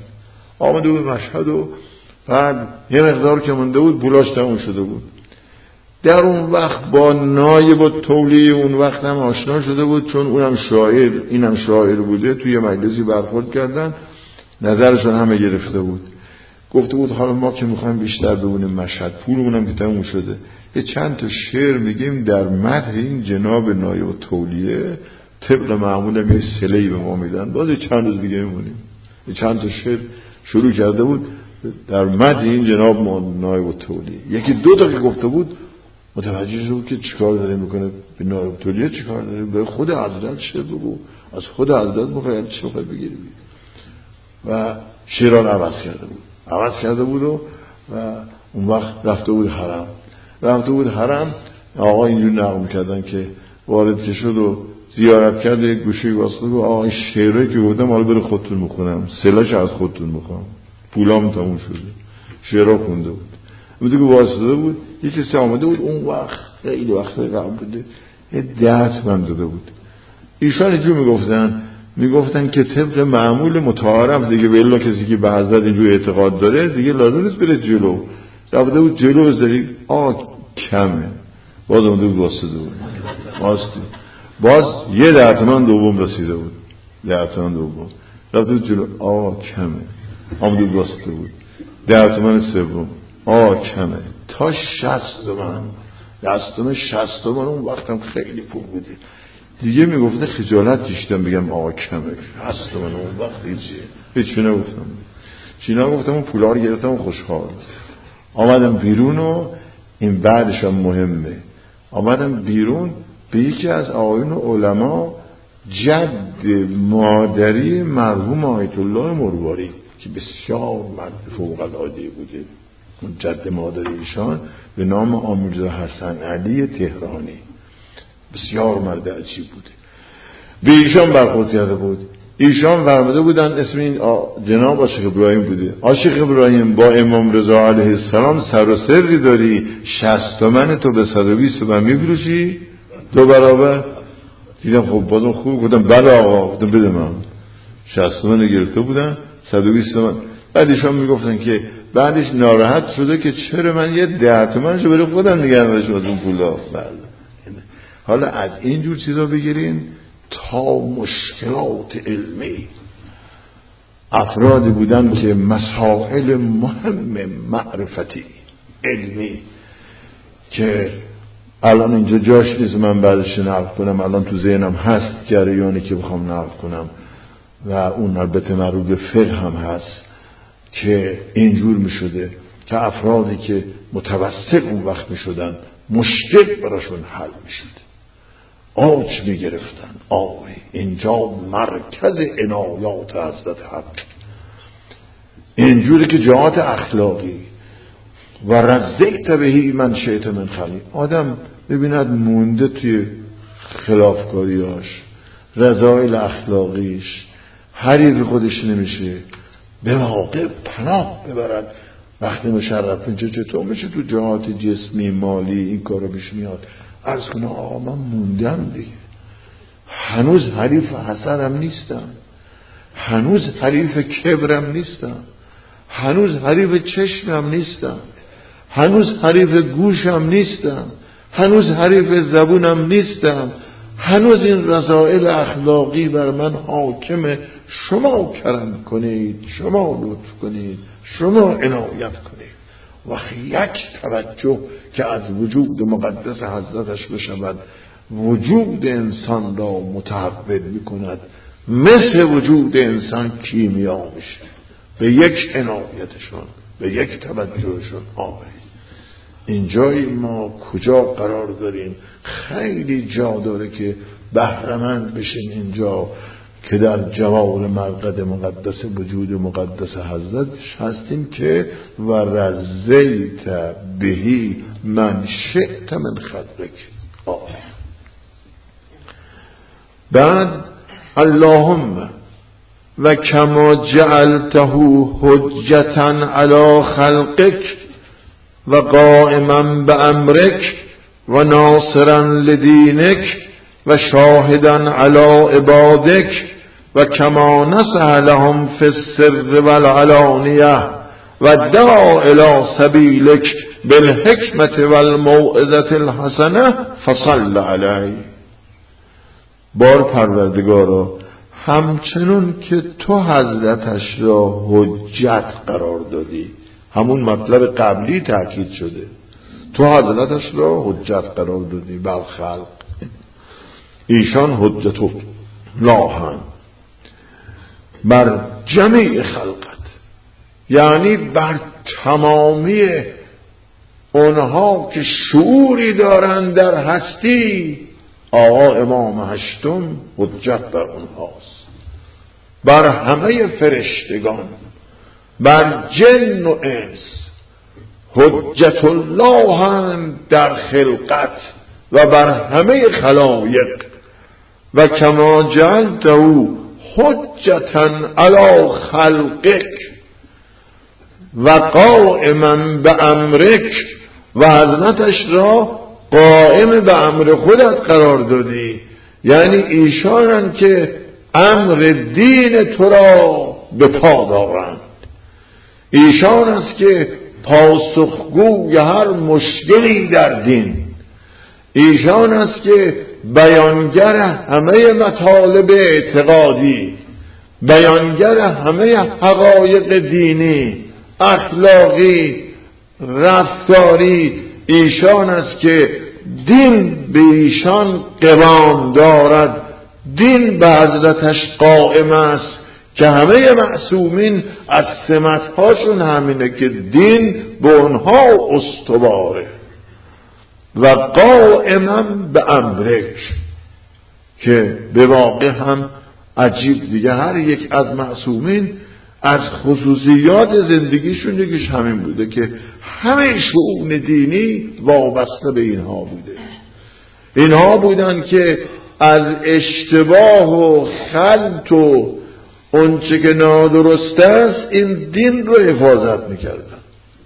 S1: مشهد و بعد یه مقدار که مونده بود پولاش تموم شده بود. در اون وقت با نایب و تولی اون وقت هم آشنا شده بود، چون اونم شاعر اینم شاعر بوده. توی مجلسی برخورد کردن، نظرشون همه گرفته بود. گفته بود حالا ما که میخوایم بیشتر ببینیم مشهد، پولمونم که تموم شده، یه چند تا شعر میگیم در مدح این جناب نایب و تولیه، طبق معمول هم یه صله‌ای به ما میدن، باز چند روز دیگه میمونیم. یه چند تا شعر شروع کرده بود در مدح این جناب نایب و تولیه. 1-2 تا که گفته بود متوجه شد که چیکار داره میکنه، به نایب تولیه چیکار داره، به خود حضرت شعر بگو، از خود حضرت میخواد چی بخواد بگیری. و شعران عوض کرده بود و اون وقت رفته بود حرم. آقا اینجور نقل میکردن که وارد که شد و زیارت کرد، یک گوشه واسطه و آقا این شعره که گفتم حالا برای خودتون میخونم، سلاش از خودتون میخوام، پولام تموم شده. شعرها خونده بود. بوده که واسطه بود، یه کسی آمده بود اون وقت، خیلی وقت قبل بوده، یه 10 تومن داده بود. ایشان اینجور میگفتن که طبق معمول متعارف دیگه، به الا کسی که به حضرت اینجور اعتقاد داره دیگه لازم نیست بره جلو. رفته بود جلو بذاری کمه، باز آمده بود واسطه بود، باز یه 10 تومن دوم رسیده بود، 10 تومن دوم رفته بود جلو، کمه، آمده بود واسطه بود، 10 تومن سوم، کمه، تا 60 تومن، دستم 60 تومن. اون وقتم خیلی پول بوده دیگه. میگفته خجالت کشیدم بگم کمه، 60 تومن. اون وقت هیچی نگفتم، اون پولا رو گرفتم و خوشحال آمدم بیرون. و این بعدش هم مهمه، آمدم بیرون به یکی از آقایون علما، جد مادری مرحوم آیت الله مرواری که بسیار مرد فوق العاده بوده، اون جد مادری ایشان به نام آموزه حسن علی تهرانی، بسیار مرد عجیب بوده. به ایشان برخورد کرده بود. ایشان فرموده بودن اسم این جناب عاشق ابراهیم بوده. عاشق ابراهیم با امام رضا علیه السلام سر و سری داری، 60 تومن تو به 120 تومن میفروشی 2 برابر. دیدم خب بازم خوب، گفتم بله آقا، گفتم بده من. 60 تومن گرفته بودن، 120 تومن. بعد ایشان میگفتن که بعدش ناراحت شده که چرا من یه 10 تومنشو برای خودم نگه داشتم از اون پولا. حالا از اینجور چیزا بگیرین تا مشکلات علمی. افرادی بودن که مسائل مهم معرفتی علمی که الان اینجا جاش نیست من بعدش نقل کنم، الان تو ذهنم هست جریانی که بخوام نقل کنم و اون البته مربوط به فقه هم هست که اینجور می شده که افرادی که متوسط اون وقت می شدن مشکل براشون حل می شده، آج می گرفتن. اینجا مرکز عنایات حضرت حق، اینجوری که جهات اخلاقی و رزیت بهی من شیط من خلی، آدم ببیند مونده توی خلافکاریاش، رذایل اخلاقیش، حریف خودش نمیشه، به موقع پناه ببرد. وقتی مشرف اینجا چطور میشه تو جهات جسمی مالی این کارو پیش میاد، عرض کنه آقا من موندم دیگه، هنوز حریف حسنم نیستم، هنوز حریف کبرم نیستم، هنوز حریف چشمم نیستم، هنوز حریف گوشم نیستم، هنوز حریف زبونم نیستم، هنوز این رذائل اخلاقی بر من حاکمه. شما کرم کنید، شما لطف کنید، شما عنایت کنید. و یک توجه که از وجود مقدس حضرتش بشود، وجود انسان را متحول می کند، مثل وجود انسان کیمیا میشه به یک عنایتشون، به یک توجهشون. اینجای ما کجا قرار داریم؟ خیلی جا داره که بهره‌مند بشین اینجا که در جوال مرقد مقدس وجود مقدس حضرت هستیم که و رزیت بهی من شئت من خلقک. بعد اللهم و کما جعلته حجتا علی خلقک و قائما بأمرک و ناصرا لدینک و شاهدا علی عبادک و کما نصح لهم فی السر والعلانیه و دعا الی سبیلک بالحکمت والموعظة الحسنه فصل علیه. بار پروردگارا، همچنون که تو حضرتش را حجت قرار دادی، همون مطلب قبلی تأکید شده، تو حضرتش را حجت قرار دادی بر خلق، ایشان حجت الله بر جمیع خلقت، یعنی بر تمامی اونها که شعوری دارند در هستی. آقا امام هشتم حجت بر اونهاست، بر همه فرشتگان، بر جن و انس. حجت الله هم در خلقت و بر همه خلایق و کما جعلته حجتا علی خلقک و قائما به امرک، و حضرتش را قائم به امر خودت قرار دادی، یعنی ایشانن که امر دین تو را به پا دارند، ایشان است که پاسخگوی هر مشکلی در دین، ایشان است که بیانگر همه مطالب اعتقادی، بیانگر همه حقایق دینی، اخلاقی، رفتاری، ایشان است که دین به ایشان قوام دارد، دین به حضرتش قائم است، که همه معصومین از سمتهاشون همینه که دین به اونها استواره. و قائما به امرک، که به واقع هم عجیب دیگه، هر یک از معصومین از خصوصیات زندگیشون یکیش همین بوده که همه شؤون دینی وابسته به اینها بوده. اینها بودن که از اشتباه و خلط و اونچه که نادرست است این دین رو حفاظت میکردن،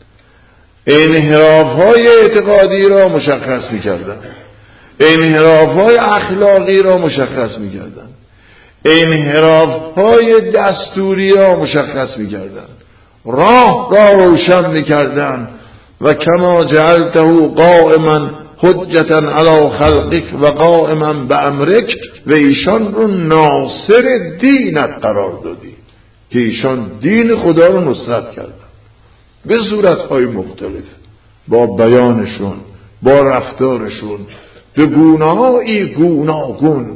S1: انحراف‌های اعتقادی را مشخص میکردن، انحراف‌های اخلاقی را مشخص میکردن، انحراف‌های دستوری را مشخص میکردن، راه را روشن میکردن. و کما جعلته قائما حجتا علی خلقک و قائما به امرک، و ایشان رو ناصر دینت قرار دادی، که ایشان دین خدا رو نصرت کردن به صورتهای مختلف، با بیانشون، با رفتارشون، به گونه‌های گوناگون.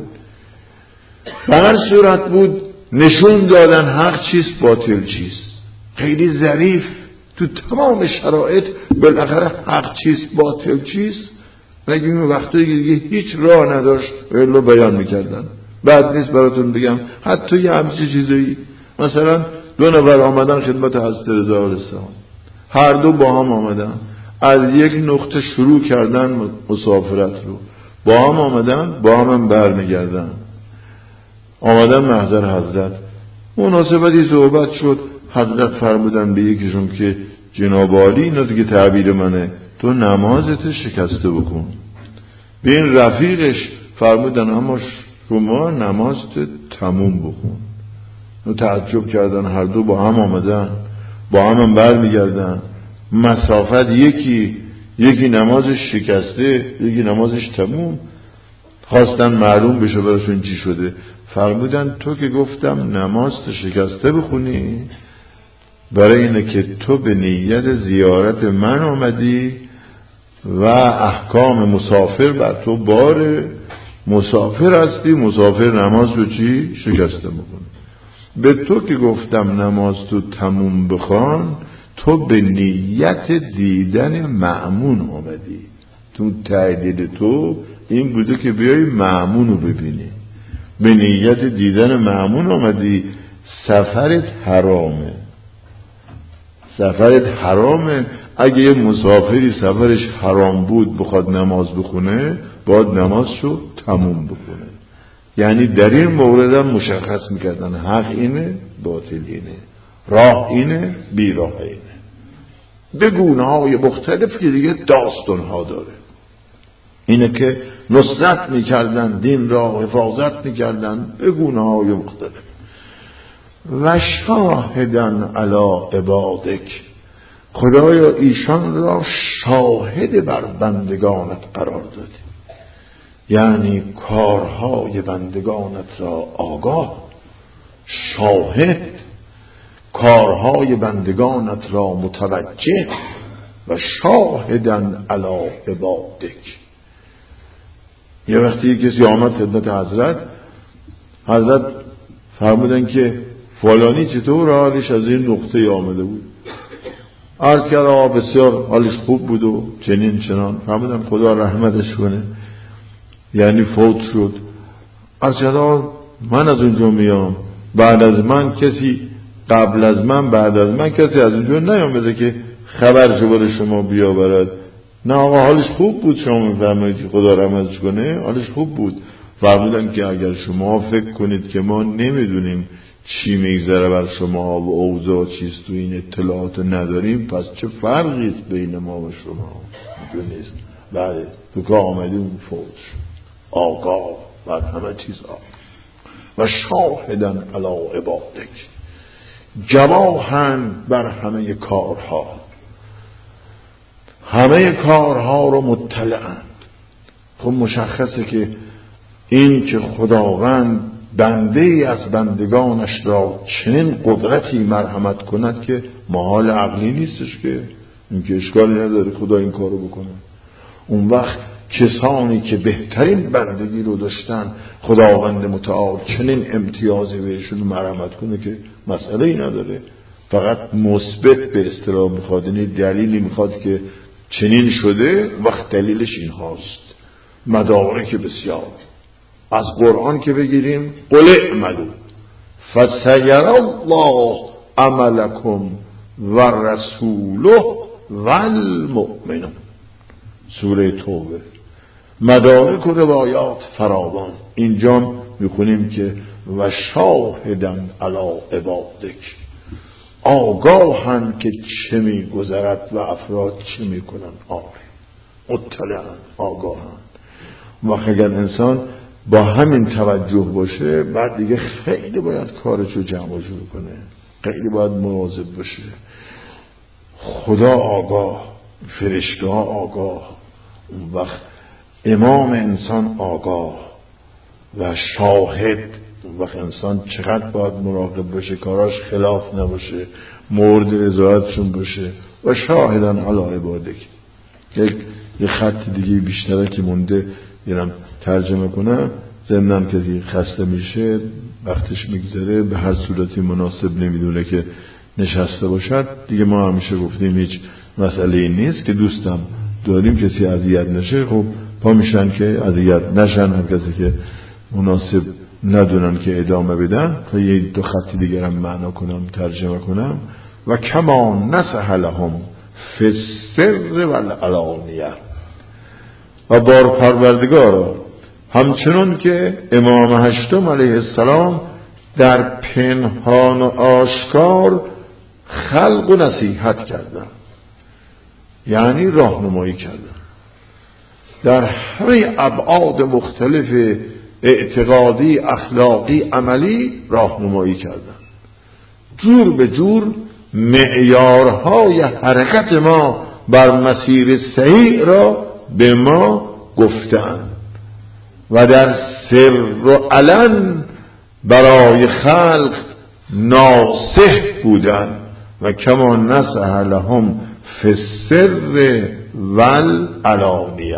S1: به هر صورت بود نشون دادن حق چیست، باطل چیست. خیلی ظریف تو تمام شرایط بالاخره حق چیست، باطل چیست. مگه این وقتی دیگه هیچ راه نداشت الا بیان میکردن. بعد نیست براتون بگم حتی یه همچین چیزایی، مثلا 2 نفر آمدن خدمت حضرت رضا علیه السلام، هر دو با هم آمدن، از یک نقطه شروع کردن مسافرت رو، با هم آمدن، با هم برمیگردن. آمدن محضر حضرت، مناسبتی صحبت شد، حضرت فرمودن به یکیشون که جناب عالی، اینا دیگه تعبیر منه، تو نمازت شکسته بکن. به این رفیقش فرمودن اما شما نمازت تموم بکن. و تعجب کردن، هر دو با هم آمدن، با هم برمیگردن، مسافت یکی نمازش شکسته، یکی نمازش تموم. خواستن معلوم بشه براشون چی شده. فرمودن تو که گفتم نمازت شکسته بخونی، برای اینه که تو به نیت زیارت من آمدی و احکام مسافر بر تو باره، مسافر هستی، مسافر نماز رو چی؟ شکسته میکنه. به تو که گفتم نماز تو تموم بخوان، تو به نیت دیدن مأمون آمدی. تو تعدیل تو این بوده که بیای مأمون رو ببینی، به نیت دیدن مأمون آمدی. سفرت حرامه، سفرت حرامه. اگه یه مسافری سفرش حرام بود بخواد نماز بخونه، باید نمازشو تموم بکنه. یعنی در این مورد هم مشخص میکردن حق اینه، باطل اینه، راه اینه، بی راه اینه، به گونه‌های مختلف که دیگه داستان‌ها داره. اینه که نصرت میکردن، دین را حفاظت میکردن به گونه‌های مختلف. و شاهدن علی عبادک، خدایا ایشان را شاهد بر بندگانت قرار دادی، یعنی کارهای بندگانت را آگاه، شاهد، کارهای بندگانت را متوجه. و شاهدن علی عبادک. یه وقتی کسی آمد خدمت حضرت فرمودن که فلانی چطور حالش از این نقطه آمده بود. عرض کرد بسیار حالش خوب بود و چنین چنان. فرمودن خدا رحمتش کنه، یعنی فوت شد. عرض کرد من از اونجا میام، بعد از من کسی، قبل از من بعد از من کسی از اونجا نیامده که خبرشو برای شما بیاورد. نه آقا حالش خوب بود، شما میفرمایید خدا رحمتش کنه، حالش خوب بود. فرمودن که اگر شما فکر کنید که ما نمیدونیم چی میگذره بر شما و اوضاع چیست تو این اطلاعات نداریم، پس چه فرقی است بین ما و شما؟ اینجور نیست. بله تو که آمدیم فوج آگاه بر همه چیز و شاهدن علی عبادک، گواهند بر همه کارها، همه کارها رو مطلعند. خب مشخصه که این که خداوند بنده ای از بندگانش را چنین قدرتی مرحمت کند که محال عقلی نیستش، که این که اشکالی نداره خدا این کارو بکنه. اون وقت کسانی که بهترین بندگی رو داشتن خداوند متعال چنین امتیازی بهشون مرحمت کنه که مسئله ای نداره، فقط مثبت به اصطلاح میخواد، یعنی دلیلی میخواد که چنین شده. وقت دلیلش این هاست، مدارک بسیار از قرآن که بگیریم، قل اعملوا فسیری الله عملکم و رسوله و المؤمنون، سوره توبه. مدارک و روایات فراوان. اینجا میخونیم که و شاهدن علی عبادک، آگاهن که چه میگذرد و افراد چه میکنن، مطلعن، آگاهن. و اگر انسان با همین توجه باشه، بعد دیگه خیلی باید کارشو جمع جور کنه، خیلی باید مواظب باشه. خدا آگاه، فرشته‌ها آگاه، اون وقت امام انسان آگاه و شاهد. اون وقت انسان چقدر باید مراقب باشه کاراش خلاف نباشه، مورد رضایتشون باشه. و شاهدن علی عبادک. یک خط دیگه بیشتره که مونده یعنی ترجمه کنم، ضمناً کسی خسته میشه، وقتش میگذره، به هر صورتی مناسب نمیدونه که نشسته باشد. دیگه ما همیشه گفتیم هیچ مسئله این نیست که دوستم داریم کسی اذیت نشه، خب پا میشن که اذیت نشن. هر کسی که مناسب ندونن که ادامه بدن، تا یه دو خطی دیگر هم معنا کنم، ترجمه کنم. و کما نصح لهم فی السر والعلانیه، و بار پروردگارا همچنان که امام هشتم علیه السلام در پنهان و آشکار خلق و نصیحت کردن، یعنی راهنمایی کردن در همه ابعاد مختلف اعتقادی، اخلاقی، عملی، راهنمایی کردن. جور به جور معیارهای حرکت ما بر مسیر صحیح را به ما گفتن و در سر و علن برای خلق ناصح بودن. و کما نصح لهم فی السر والعلانیه،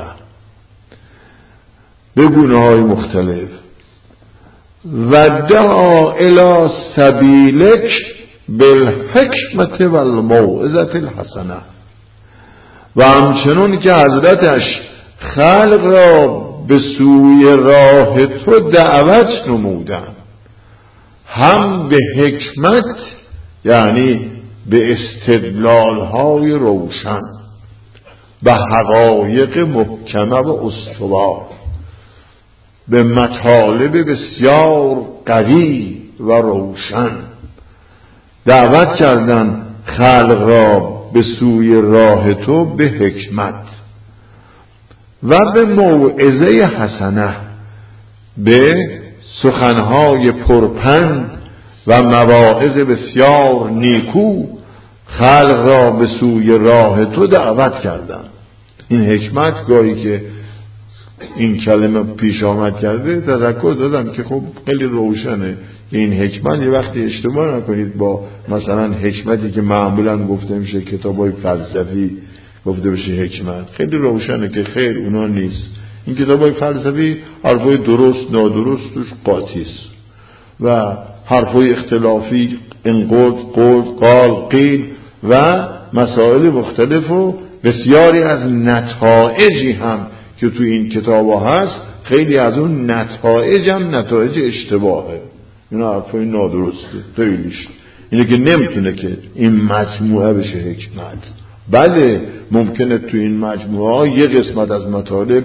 S1: به گونه‌های مختلف. و دعا الی سبیلک بالحکمت والموعظة الحسنه، و همچنان که حضرتش خلق را به سوی راه تو دعوت نمودن، هم به حکمت یعنی به استدلال‌های روشن، به حقایق محکمه و استوار، به مطالب بسیار قوی و روشن دعوت کردن خلق را به سوی راه تو به حکمت و به موعظه حسنه، به سخنهای پرپند و مواعظ بسیار نیکو خلق را به سوی راه تو دعوت کردن. این حکمت گاهی که این کلمه پیش آمد کرده تذکر دادم که خب خیلی روشنه. این حکمت یه وقتی اشتباه نکنید با مثلا حکمتی که معمولا گفته میشه کتابای فلسفی گفته بشه حکمت، خیلی روشنه که خیر اونا نیست. این کتابای فلسفی حرفای درست نادرست توش قاطی است و حرفای اختلافی قول قال قیل و مسائل مختلف و بسیاری از نتایجی هم که تو این کتابا هست، خیلی از اون نتایج هم نتایج اشتباهه، اینا حرفای نادرسته خیلیش. اینه که نمیتونه که این مجموعه بشه حکمت. بله ممکنه تو این مجموعه یه قسمت از مطالب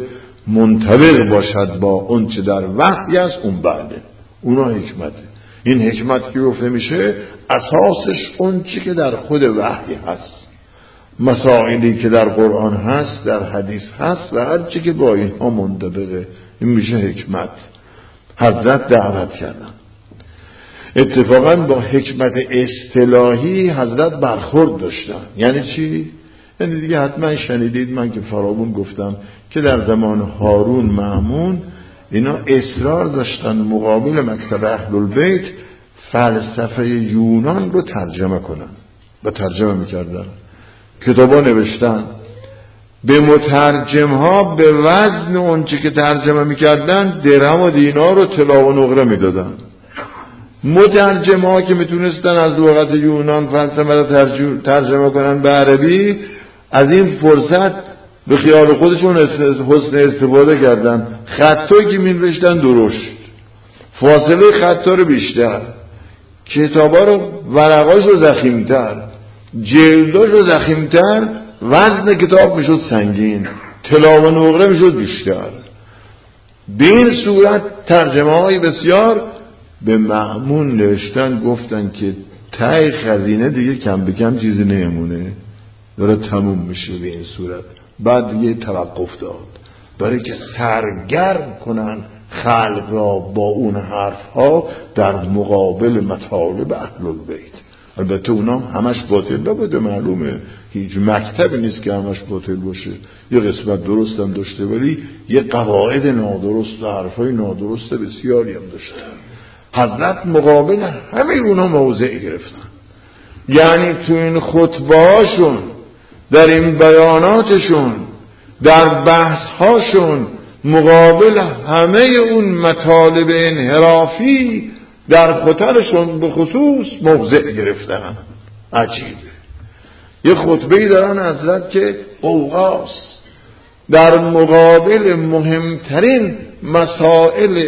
S1: منطبق باشد با اون چه در وحی است، اون بله، اونا حکمته. این حکمت که گفته میشه اساسش اون چی که در خود وحی هست، مسائلی که در قرآن هست، در حدیث هست و هر چی که با اینها منطبقه، این میشه حکمت. حضرت دعوت کردن. اتفاقا با حکمت اصطلاحی حضرت برخورد داشتن. یعنی چی؟ یعنی دیگه حتما شنیدید، من که فراوون گفتم که در زمان هارون مأمون اینا اصرار داشتن مقابل مکتب اهل البیت فلسفه یونان رو ترجمه کنن و ترجمه میکردن، کتابا نوشتن، به مترجم ها به وزن اونچه که ترجمه میکردن درهم و دینار و طلا و نقره میدادن. مترجم ها که میتونستن از لغت یونان فلسفه رو ترجمه کنن به عربی، از این فرصت به خیال خودشون حسن استفاده کردن. خطایی که مینوشتن درشت، فاصله خطا رو بیشتر، کتابا رو ورقاش رو ضخیم‌تر، جلداش رو ضخیم‌تر، وزن کتاب میشد سنگین، طلا و نقره میشد بیشتر. به این صورت ترجمه های بسیار به مأمون نوشتن، گفتن که ته خزینه دیگه کم به کم چیزی نمونه، داره تموم میشه به این صورت. بعد یه توقف داد برای که سرگرم کنن خلق را با اون حرف ها در مقابل مطالب اهل البیت. البته اونام همش باطل نبوده، معلومه هیچ مکتبی نیست که همش باطل باشه، یه قسمت درست هم داشته ولی یه قواعد نادرست و حرفای نادرست بسیاری هم داشته. حضرت مقابل همه اونا موضع گرفتن. یعنی تو این خطبهاشون، در این بیاناتشون، در بحثهاشون، مقابل همه اون مطالب انحرافی در خطرشون به خصوص موضع گرفتن. عجیبه. یه خطبه‌ای دارن حضرت که قوقاست، در مقابل مهمترین مسائل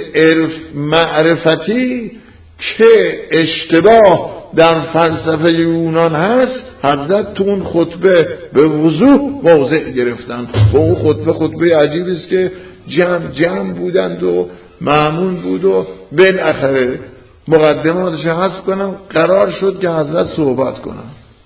S1: معرفتی که اشتباه در فلسفه یونان هست، حضرت تو اون خطبه به وضوح موضع گرفتن. و اون خطبه عجیبی است که جمع بودند و مأمون بود و بالاخره مقدماتش حذف کنم، قرار شد که حضرت صحبت کنم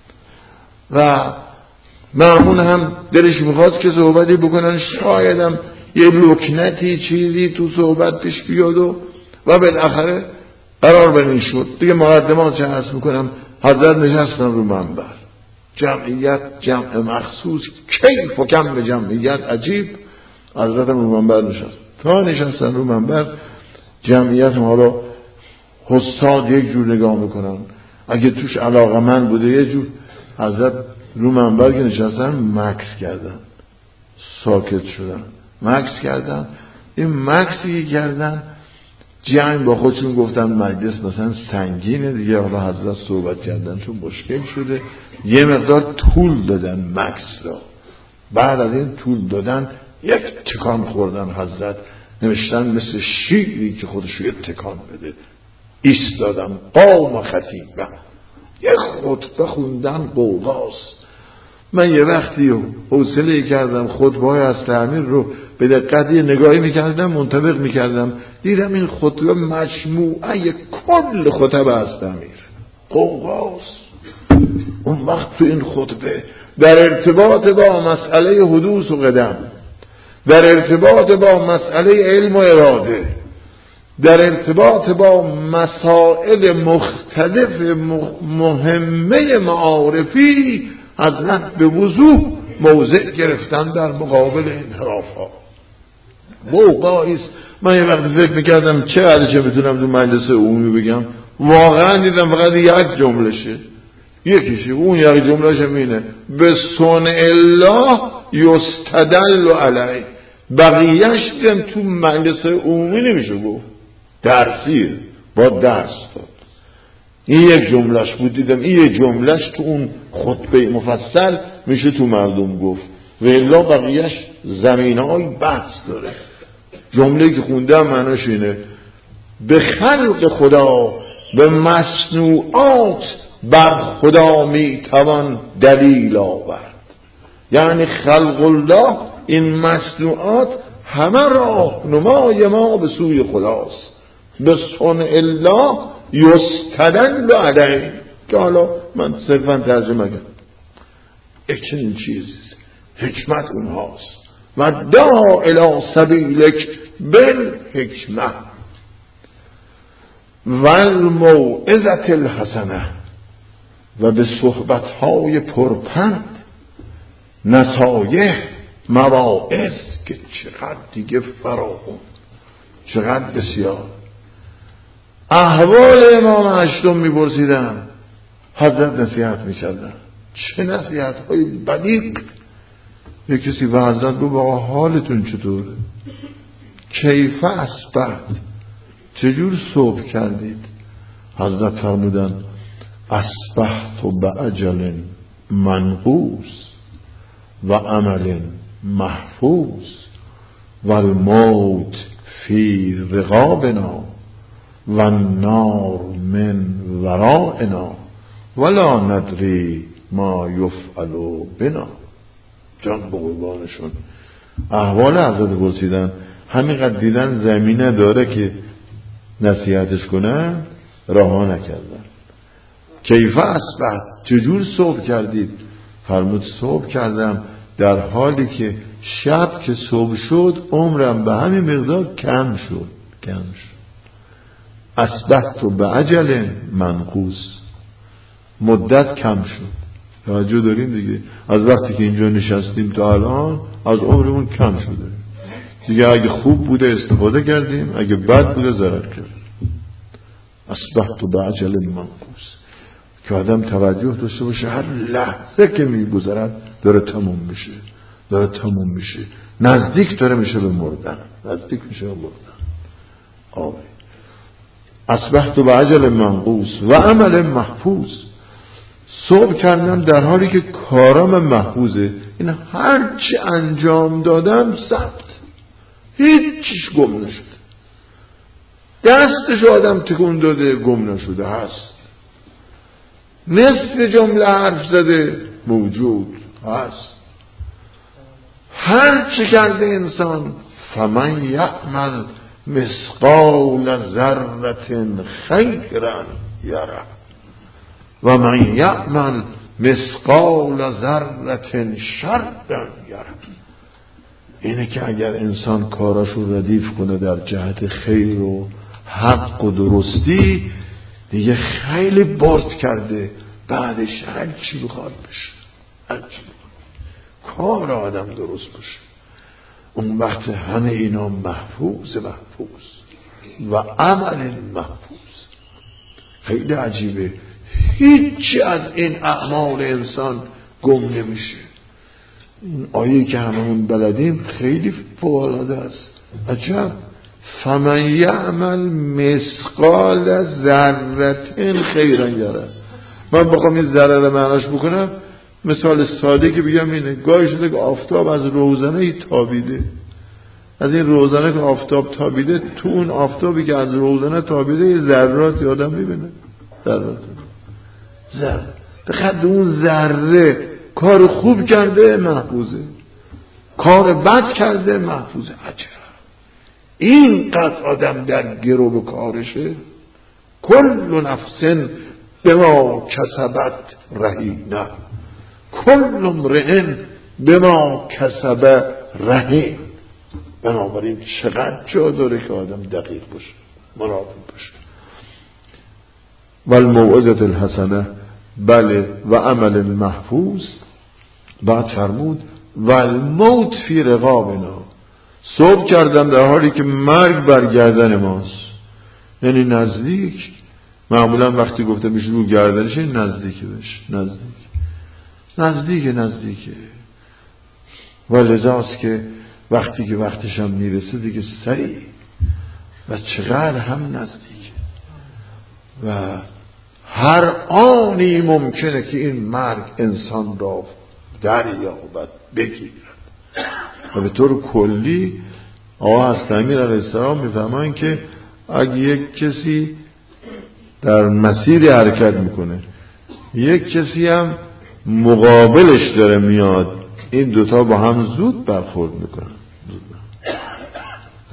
S1: و مأمون هم دلش میخواست که صحبتی بکنن، شایدم یه لکنتی چیزی تو صحبت پیش بیاد و بالاخره قرار بر این شد دیگه مقدماتش حذف میکنم. حضرت نشستن رو منبر، جمعیت جمع مخصوص، کیف و کم جمعیت عجیب. حضرت رو منبر نشست، تا نشستن رو منبر جمعیت ما رو حساد یک جور نگاه میکنن، اگه توش علاقمند بوده یه جور. حضرت رو منبر که نشستن مکث کردن، ساکت شدن، مکث کردن. این مکثی کردن جمع با خودشون گفتن مجلس مثلا سنگینه دیگه، حالا حضرت صحبت کردن چون مشکل شده، یه مقدار طول دادن مکث را. بعد از این طول دادن یک تکان خوردن، حضرت نوشتن مثل شیری که خودشو یک تکان بده، ایستادم قوم خطیبه، یک خطبه خوندن قوقاست. من یه وقتی حوصله کردم خطبه‌های اصل امیر رو به دقت نگاهی میکردم، منطبق میکردم، دیدم این خطبه مجموعه کل خطبه اصل امیر قوقاست. اون وقت تو این خطبه در ارتباط با مسئله حدوث و قدم، در ارتباط با مسئله علم و اراده، در ارتباط با مسائل مختلف مهمه معارفی، حضرت به وضوح موضع گرفتن در مقابل انحراف ها. موقعیست. من یه وقتی فکر میکردم چه میتونم تو مجلس عمومی بگم، واقعا دیدم فقط یک جملشه، یکیشه، اون یک جملهش اینه: به صنع الله یستدل علیه. بقیهش دیدم تو مجلس عمومی نمیشه گفت، درسیه، با درس داد. این یک جملهش بود، دیدم این یک جملهش تو اون خطبه مفصل میشه تو مردم گفت، و الا بقیهش زمینه‌های بحث داره. جمله‌ای که خوندم معناش اینه: به خلق خدا، به مصنوعات بر خدا میتوان دلیل آورد. یعنی خلق الله، این مصنوعات همه راهنمای ما به سوی خداست. به صنع الله یستدل علیه، که حالا من صرفا ترجمه کردم. چنین چیز حکمت اونهاست. و دعا الی سبیلک بالحکمه والموعظة الحسنه، و به صحبتهای پرپند، نصایح، مواعظ، که چقدر دیگه فراهم، چقدر بسیار. احوال امام هشتم میپرسیدن، حضرت نصیحت میکردن. چه نصیحت های بلیغ. یک کسی به حضرت گفت آقا حالتون چطوره؟ کیف اصبحت، چجور صبح کردید؟ حضرت فرمودن اصبحت بعجل منقوص و عمل محفوظ و الموت فی رقابنا و النار من ورائنا ولا ندری ما یفعل بنا. جان به قربانشون احوال حضرت پرسیدن. همینقدر دیدن زمینه داره که نصیحتش کنن، رها نکردن. کیف اصبحت، چجور صبح کردید؟ فرمود صبح کردم در حالی که شب که صبح شد عمرم به همین مقدار کم شد. اصبحت بعجل منقوص، مدت کم شد. توجه دارین دیگه؟ از وقتی که اینجا نشستیم تا الان از عمرمون کم شده دیگه. اگه خوب بوده استفاده کردیم، اگه بد بوده ضرر کردیم. اصبحت بعجل منقوص، که آدم توجه داشته باشه هر لحظه که میگذرد داره تموم میشه، نزدیک داره میشه به مردن، آره. اصبحت بعجل منقوص و عمل محفوظ، صبح کردم در حالی که کارم محفوظه. این هر چی انجام دادم ثبت، هیچ چیش گم نشده. دستش آدم تکون داده گم نشده هست، نصف جمله حرف زده موجود هست. هر چی کرده انسان، فمن یعمل مثقال ذره خیرا یره و من یعمل مثقال ذره شرا یره. اینه که اگر انسان کاراشو ردیف کنه در جهت خیر و حق و درستی، دیگه خیلی برد کرده. بعدش هر چی بخواد بشه، کار آدم درست باشه، اون وقت همه اینا محفوظ و عمل محفوظ. خیلی عجیبه، هیچی از این اعمال انسان گم نمیشه. این آیه که هممون بلدیم خیلی فوق‌العاده است. عجب. فمن یعمل مثقال ذره خیرا یره. من بخوام این ذره رو معناش بکنم، مثال ساده که بگم اینه: گاهی شده که آفتاب از روزنه تابیده، از این روزنه که آفتاب تابیده، تو اون آفتابی که از روزنه تابیده یه ذرات آدم میبینه، ذره بخد اون ذره کار خوب کرده محفوظه، کار بد کرده محفوظه. عجب. این قدر آدم در گرو کارشه. کل نفس بما کسبت رهینه، کل امرئ بما کسب رهین. بنابراین چقدر جا داره که آدم دقیق باشه، مراقب باشه. والموعظة الحسنه، بله، و عمل محفوظ. بعد فرمود والموت فی رقابنا، صبح کردم در حالی که مرگ بر گردن ماست، یعنی نزدیک. معمولا وقتی گفته میشه رو گردنش، این نزدیکه بهش، نزدیکه. و لذاست که وقتی که وقتش هم میرسه دیگه سریع و چقدر هم نزدیکه و هر آنی ممکنه که این مرگ انسان را دریابد، بگیرد. و به طور کلی آقا حضرت امیر علیه السلام میفهمن که اگه یک کسی در مسیر حرکت میکنه، یک کسی هم مقابلش داره میاد، این دوتا با هم زود برخورد میکنن.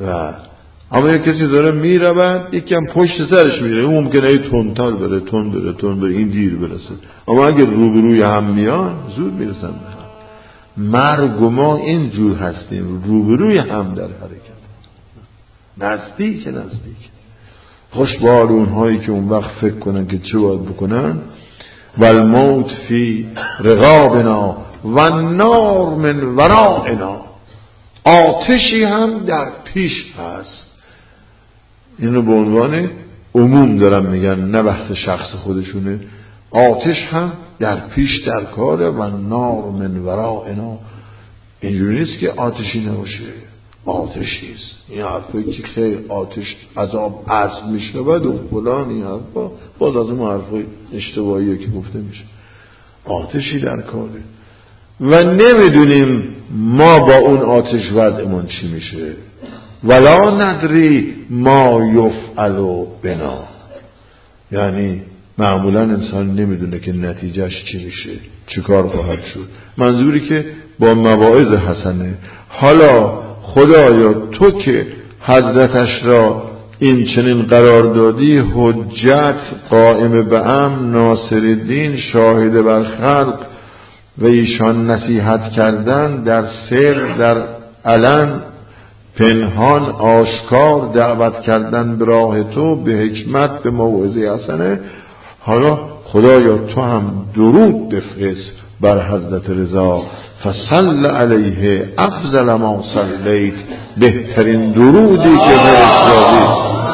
S1: و اما یک کسی داره میرود یکی هم پشت سرش میره، اون ممکنه ای تندتر بره، تند بره این دیر برسه. اما اگر روبروی هم میان زود میرسن به هم. مرگ و ما اینجور هستیم، روبروی هم در حرکت، نزدیک. خوش بار اونهایی که اون وقت فکر کنن که چه باید بکنن. والموت فی رقابنا و النار من ورائنا، آتشی هم در پیش هست. اینو به عنوان عموم دارم میگن، نه بحث شخص خودشونه. آتش هم در پیش در کاره. و النار من ورائنا، اینجوری نیست که آتشی نباشه، آتشیست. این حرفایی که خیلی آتش عذاب عزم میشود و فلان، این حرفا باز از اون حرفای اشتباهیه که گفته میشه. آتشی در کاره و نمیدونیم ما با اون آتش وضعمون چی میشه. ولا ندری ما یفعل بنا، یعنی معمولا انسان نمیدونه که نتیجهش چی میشه، چی کار خواهد شد. منظوری که با مواعظ حسنه. حالا خدایا تو که حضرتش را این چنین قرار دادی، حجت قائم به امر، ناصر الدین، شاهد بر خلق، و ایشان نصیحت کردن در سر در علن، پنهان آشکار، دعوت کردن به راه تو، به حکمت، به موعظه حسنه. حالا خدایا تو هم درود بفرست بر حضرت رضا، فصل علیه افضل ما صلیت، بهترین درودی که فرستادی.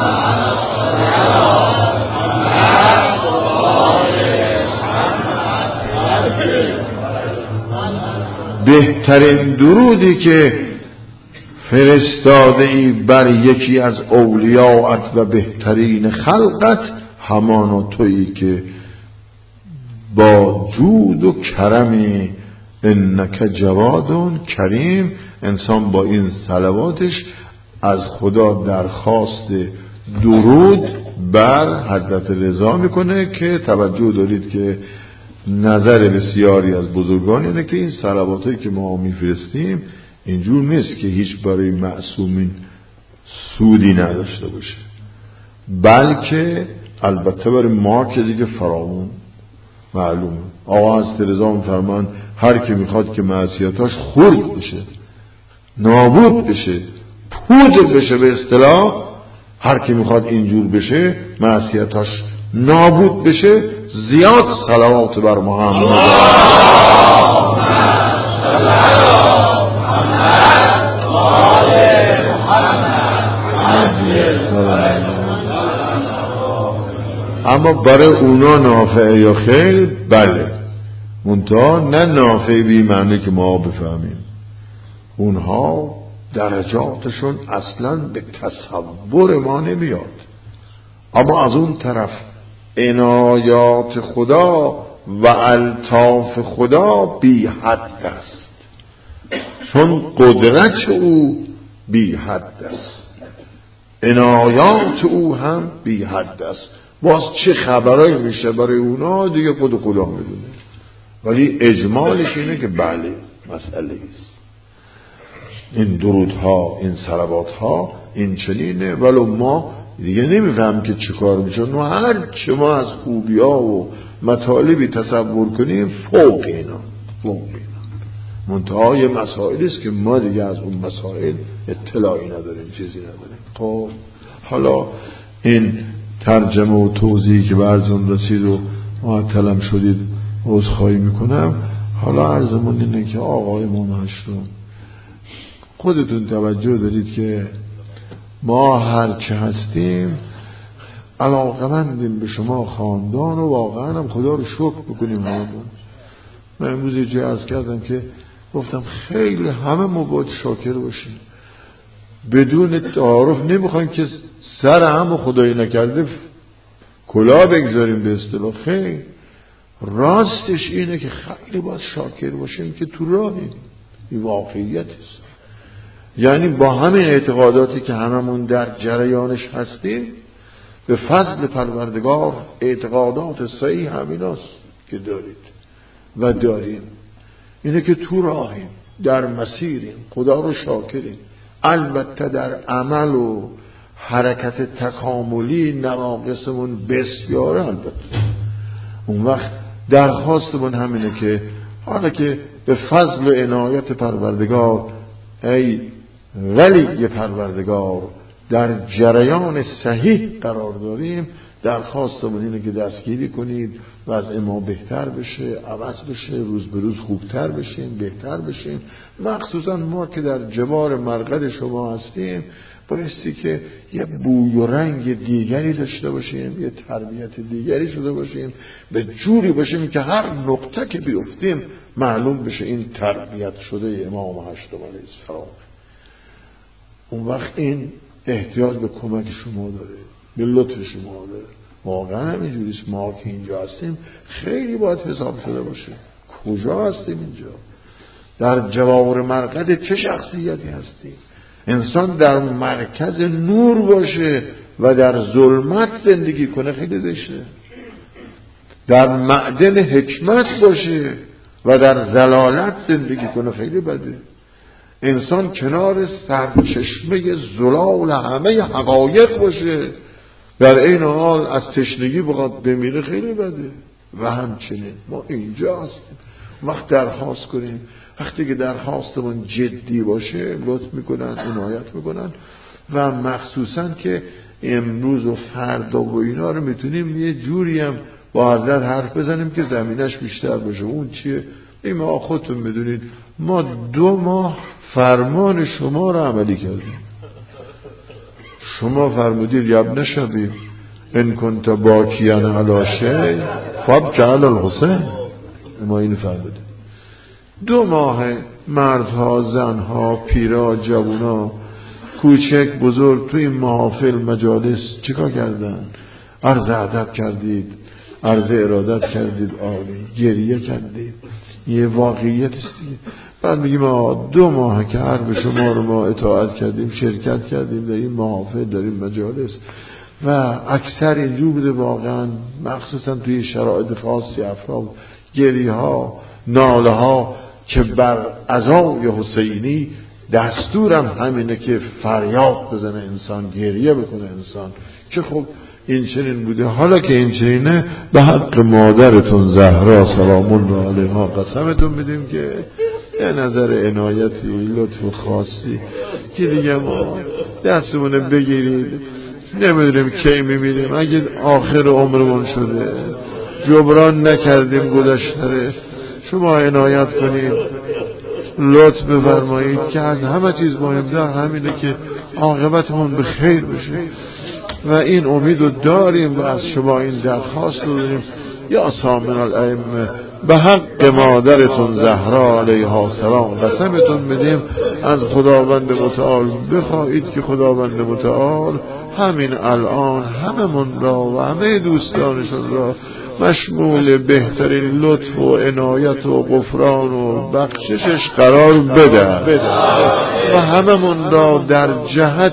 S1: بهترین درودی که فرستاده ای بر یکی از اولیاءت و بهترین خلقت، همان تویی که با جود و کرمی، انک جواد کریم. انسان با این صلواتش از خدا درخواست درود بر حضرت رضا میکنه که توجه دارید که نظر بسیاری از بزرگان اینه که این صلواتایی که ما میفرستیم اینجور نیست که هیچ برای معصومین سودی نداشته باشه، بلکه البته برای ما که دیگه فراوون معلومه. آقا حضرت رضا میفرمان هر کی میخواد که معصیتاش خرد بشه، نابود بشه، پودر بشه، به اصطلاح هر کی میخواد اینجور بشه معصیتاش نابود بشه، زیاد صلوات بر محمد. اما برای اونا نافعه یا خیر؟ بله، منتها نه نافعه بی معنی که ما بفهمیم. اونها درجاتشون اصلا به تصور ما نمیاد. اما از اون طرف عنایات خدا و الطاف خدا بی حد است، چون قدرت او بی حد است، عنایات او هم بی حد است. باز چه خبرایی میشه برای اونا دیگه خود خدا میدونه، ولی اجمالش اینه که بله مسئله است. این درودها، این صلواتها این چنینه، ولو ما دیگه نمیفهم که چه کار میشه. و هر چه ما از خوبی‌ها و مطالبی تصور کنیم فوق اینا منتهای مسائلی است که ما دیگه از اون مسائل اطلاعی نداریم، چیزی نداریم. خب حالا این ترجمه و توضیحی که براتون رسید و معطلم شدید عذرخواهی میکنم. حالا عرضمون اینه که آقای امام هشتم، خودتون توجه دارید که ما هرچه هستیم علاقمندیم به شما خاندان و واقعا هم خدا رو شکر بکنیم. من امروز یه جای عرض کردم که گفتم خیلی همه ما باید شاکر باشیم، بدون تعارف نمیخوایم که سر هم خدایی نکرده کلاه بگذاریم به اصطلاح. خیلی راستش اینه که خیلی باید شاکر باشیم که تو راهیم. این واقعیت است. یعنی با همین اعتقاداتی که هممون در جریانش هستیم، به فضل پروردگار اعتقادات صحیح همیناست که دارید و داریم. اینه که تو راهیم، در مسیریم، خدا رو شاکریم.
S2: البته در عمل و حرکت تکاملی نواقصمون بسیاره. البته اون وقت درخواستمون همینه که حالا که به فضل و عنایت پروردگار ای ولی پروردگار در جریان صحیح قرار داریم، درخواستمون اینه که دستگیری کنید وضع ما بهتر بشه، عوض بشه، روز به روز خوبتر بشیم، بهتر بشیم. مخصوصا ما که در جوار مرقد شما هستیم بایستی که یه بوی و رنگ دیگری داشته باشیم، یه تربیت دیگری شده باشیم، به جوری باشیم که هر نقطه که بیفتیم معلوم بشه این تربیت شده امام هشتم علیه السلام. اون وقت این احتیاج به کمک شما داره، به لطف شما داره. واقعا همینجوریست. ما که اینجا هستیم خیلی باید حساب شده باشه. کجا هستیم اینجا؟ در جوار مرقد چه شخصیتی هستیم؟ انسان در مرکز نور باشه و در ظلمت زندگی کنه خیلی زشته. در معدن حکمت باشه و در ضلالت زندگی کنه خیلی بده. انسان کنار سرچشمه زلال همه حقایق باشه، در این حال از تشنگی بخواد بمیره خیلی بده. و همچنین ما اینجا هستیم. وقت درخواست کنیم، وقتی که درخواستمون جدی باشه لطف میکنن، عنایت میکنن. و مخصوصا که امروز و فردا و اینا رو میتونیم یه جوری هم با حضرت حرف بزنیم که زمینش بیشتر باشه. اون چیه؟ این ما خودتون میدونید ما 2 ماه فرمان شما رو عملی کردیم. شما فرمودید یا ابن شبیب ان کنت باکیان علی شیء فابکی علی الحسین. ما این فرمودید. 2 ماه مردها، زنها، پیرا، جوونا، کوچک بزرگ توی محافل مجالس چیکار کردن؟ عرض ادب کردید، عرض ارادت کردید، عالی، گریه کردید. یه واقعیت است دیگه. بعد میگیم 2 ماه که حرف شما رو ما اطاعت کردیم، شرکت کردیم در این محافل، در این مجالس و اکثر اینجور بوده واقعا، مخصوصا توی شرایط خاصی افراد گریه ها، ناله ها که بر عزای حسینی دستورم همینه که فریاد بزنه انسان، گریه بکنه انسان که خب این چنین بوده. حالا که این چنینه به حق مادرتون زهرا سلام الله علیها قسمتون میدیم که یه نظر عنایتی، لطف خاصی که دیگه ما دستمونه بگیرید. نمیدونیم کی میمیریم، اگه آخر عمرمون شده جبران نکردیم گذشته، شما عنایت کنید، لطف بفرمایید که از همه چیز مهمتر همینه که عاقبتمون به خیر بشه و این امید رو داریم و از شما این درخواست رو داریم. یا سامن الائمه به حق مادرتون زهرا علیها السلام قسمتون میدیم از خداوند متعال بخواهید که خداوند متعال همین الان هممون را و همه دوستانشون را مشمول بهترین لطف و عنایت و غفران و بخششش قرار بده و هممون را در جهت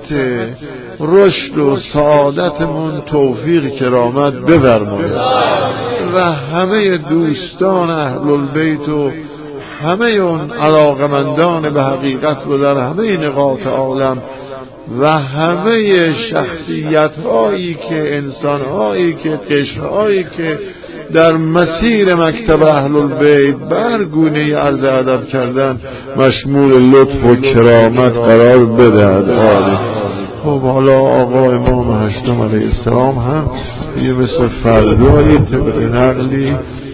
S2: رشد و سعادتمون توفیق کرامت بفرماید و همه دوستان اهل البیت و همه اون علاقمندان به حقیقت رو در همه نقاط عالم و همه شخصیت هایی که انسان هایی که قشر هایی که در مسیر مکتب اهل البیت برگونه عرض ادب کردن مشمول لطف و کرامت قرار بدهد. عالی. خب حالا آقا امام هشتم علیه السلام هم یه مثل فردایی طبق نقلی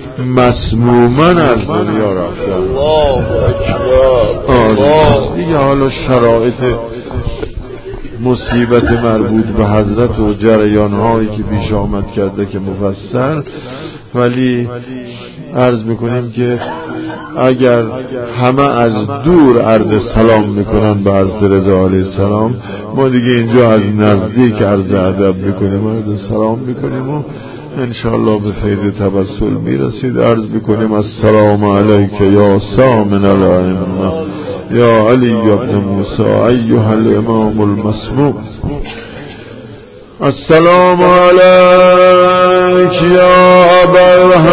S2: مسمومن از دنیا رفتن. دیگه حالا شرایط مصیبت مربوط به حضرت و جریان‌هایی که پیش آمد کرده که مفصل، ولی عرض میکنیم که اگر همه از دور عرض سلام میکنن به حضرت رضا علیه السلام، ما دیگه اینجا از نزدیک عرض ادب میکنیم، عرض سلام میکنیم و انشاءالله به فیض توسل میرسید. عرض میکنیم السلام علیک یا سامن الائمه یا علی ابن موسی ایها الامام المسموم. السلام علیک یا ابا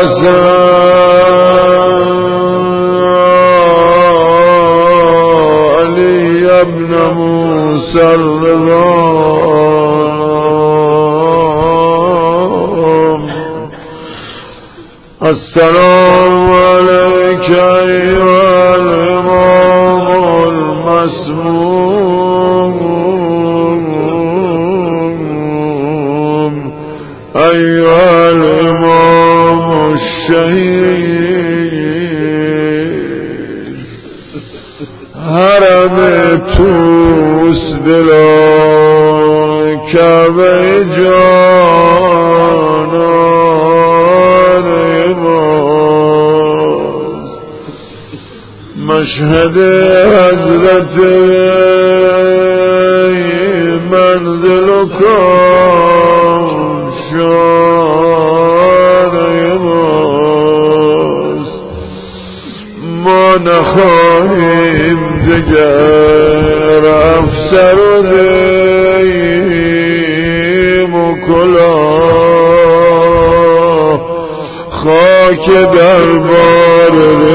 S2: الحسن علی ابن موسی السلام السلام عليك أيها الإمام المسموم أيها الإمام الشهيد حرم توس دلا کعبه جانان ماست مشهد حضرت منزل و کاشان ماست ما نخواهیم دگر افسر و دیم و کلاه خاک دربار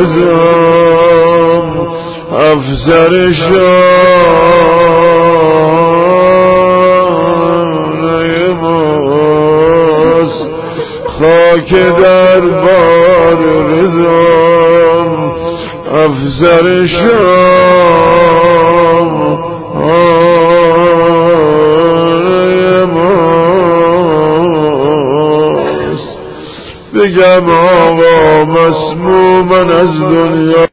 S2: رضام افسر شانه ماست خاک دربار رضام افسر شانه ماست بگم آقا مسمومن از دنیا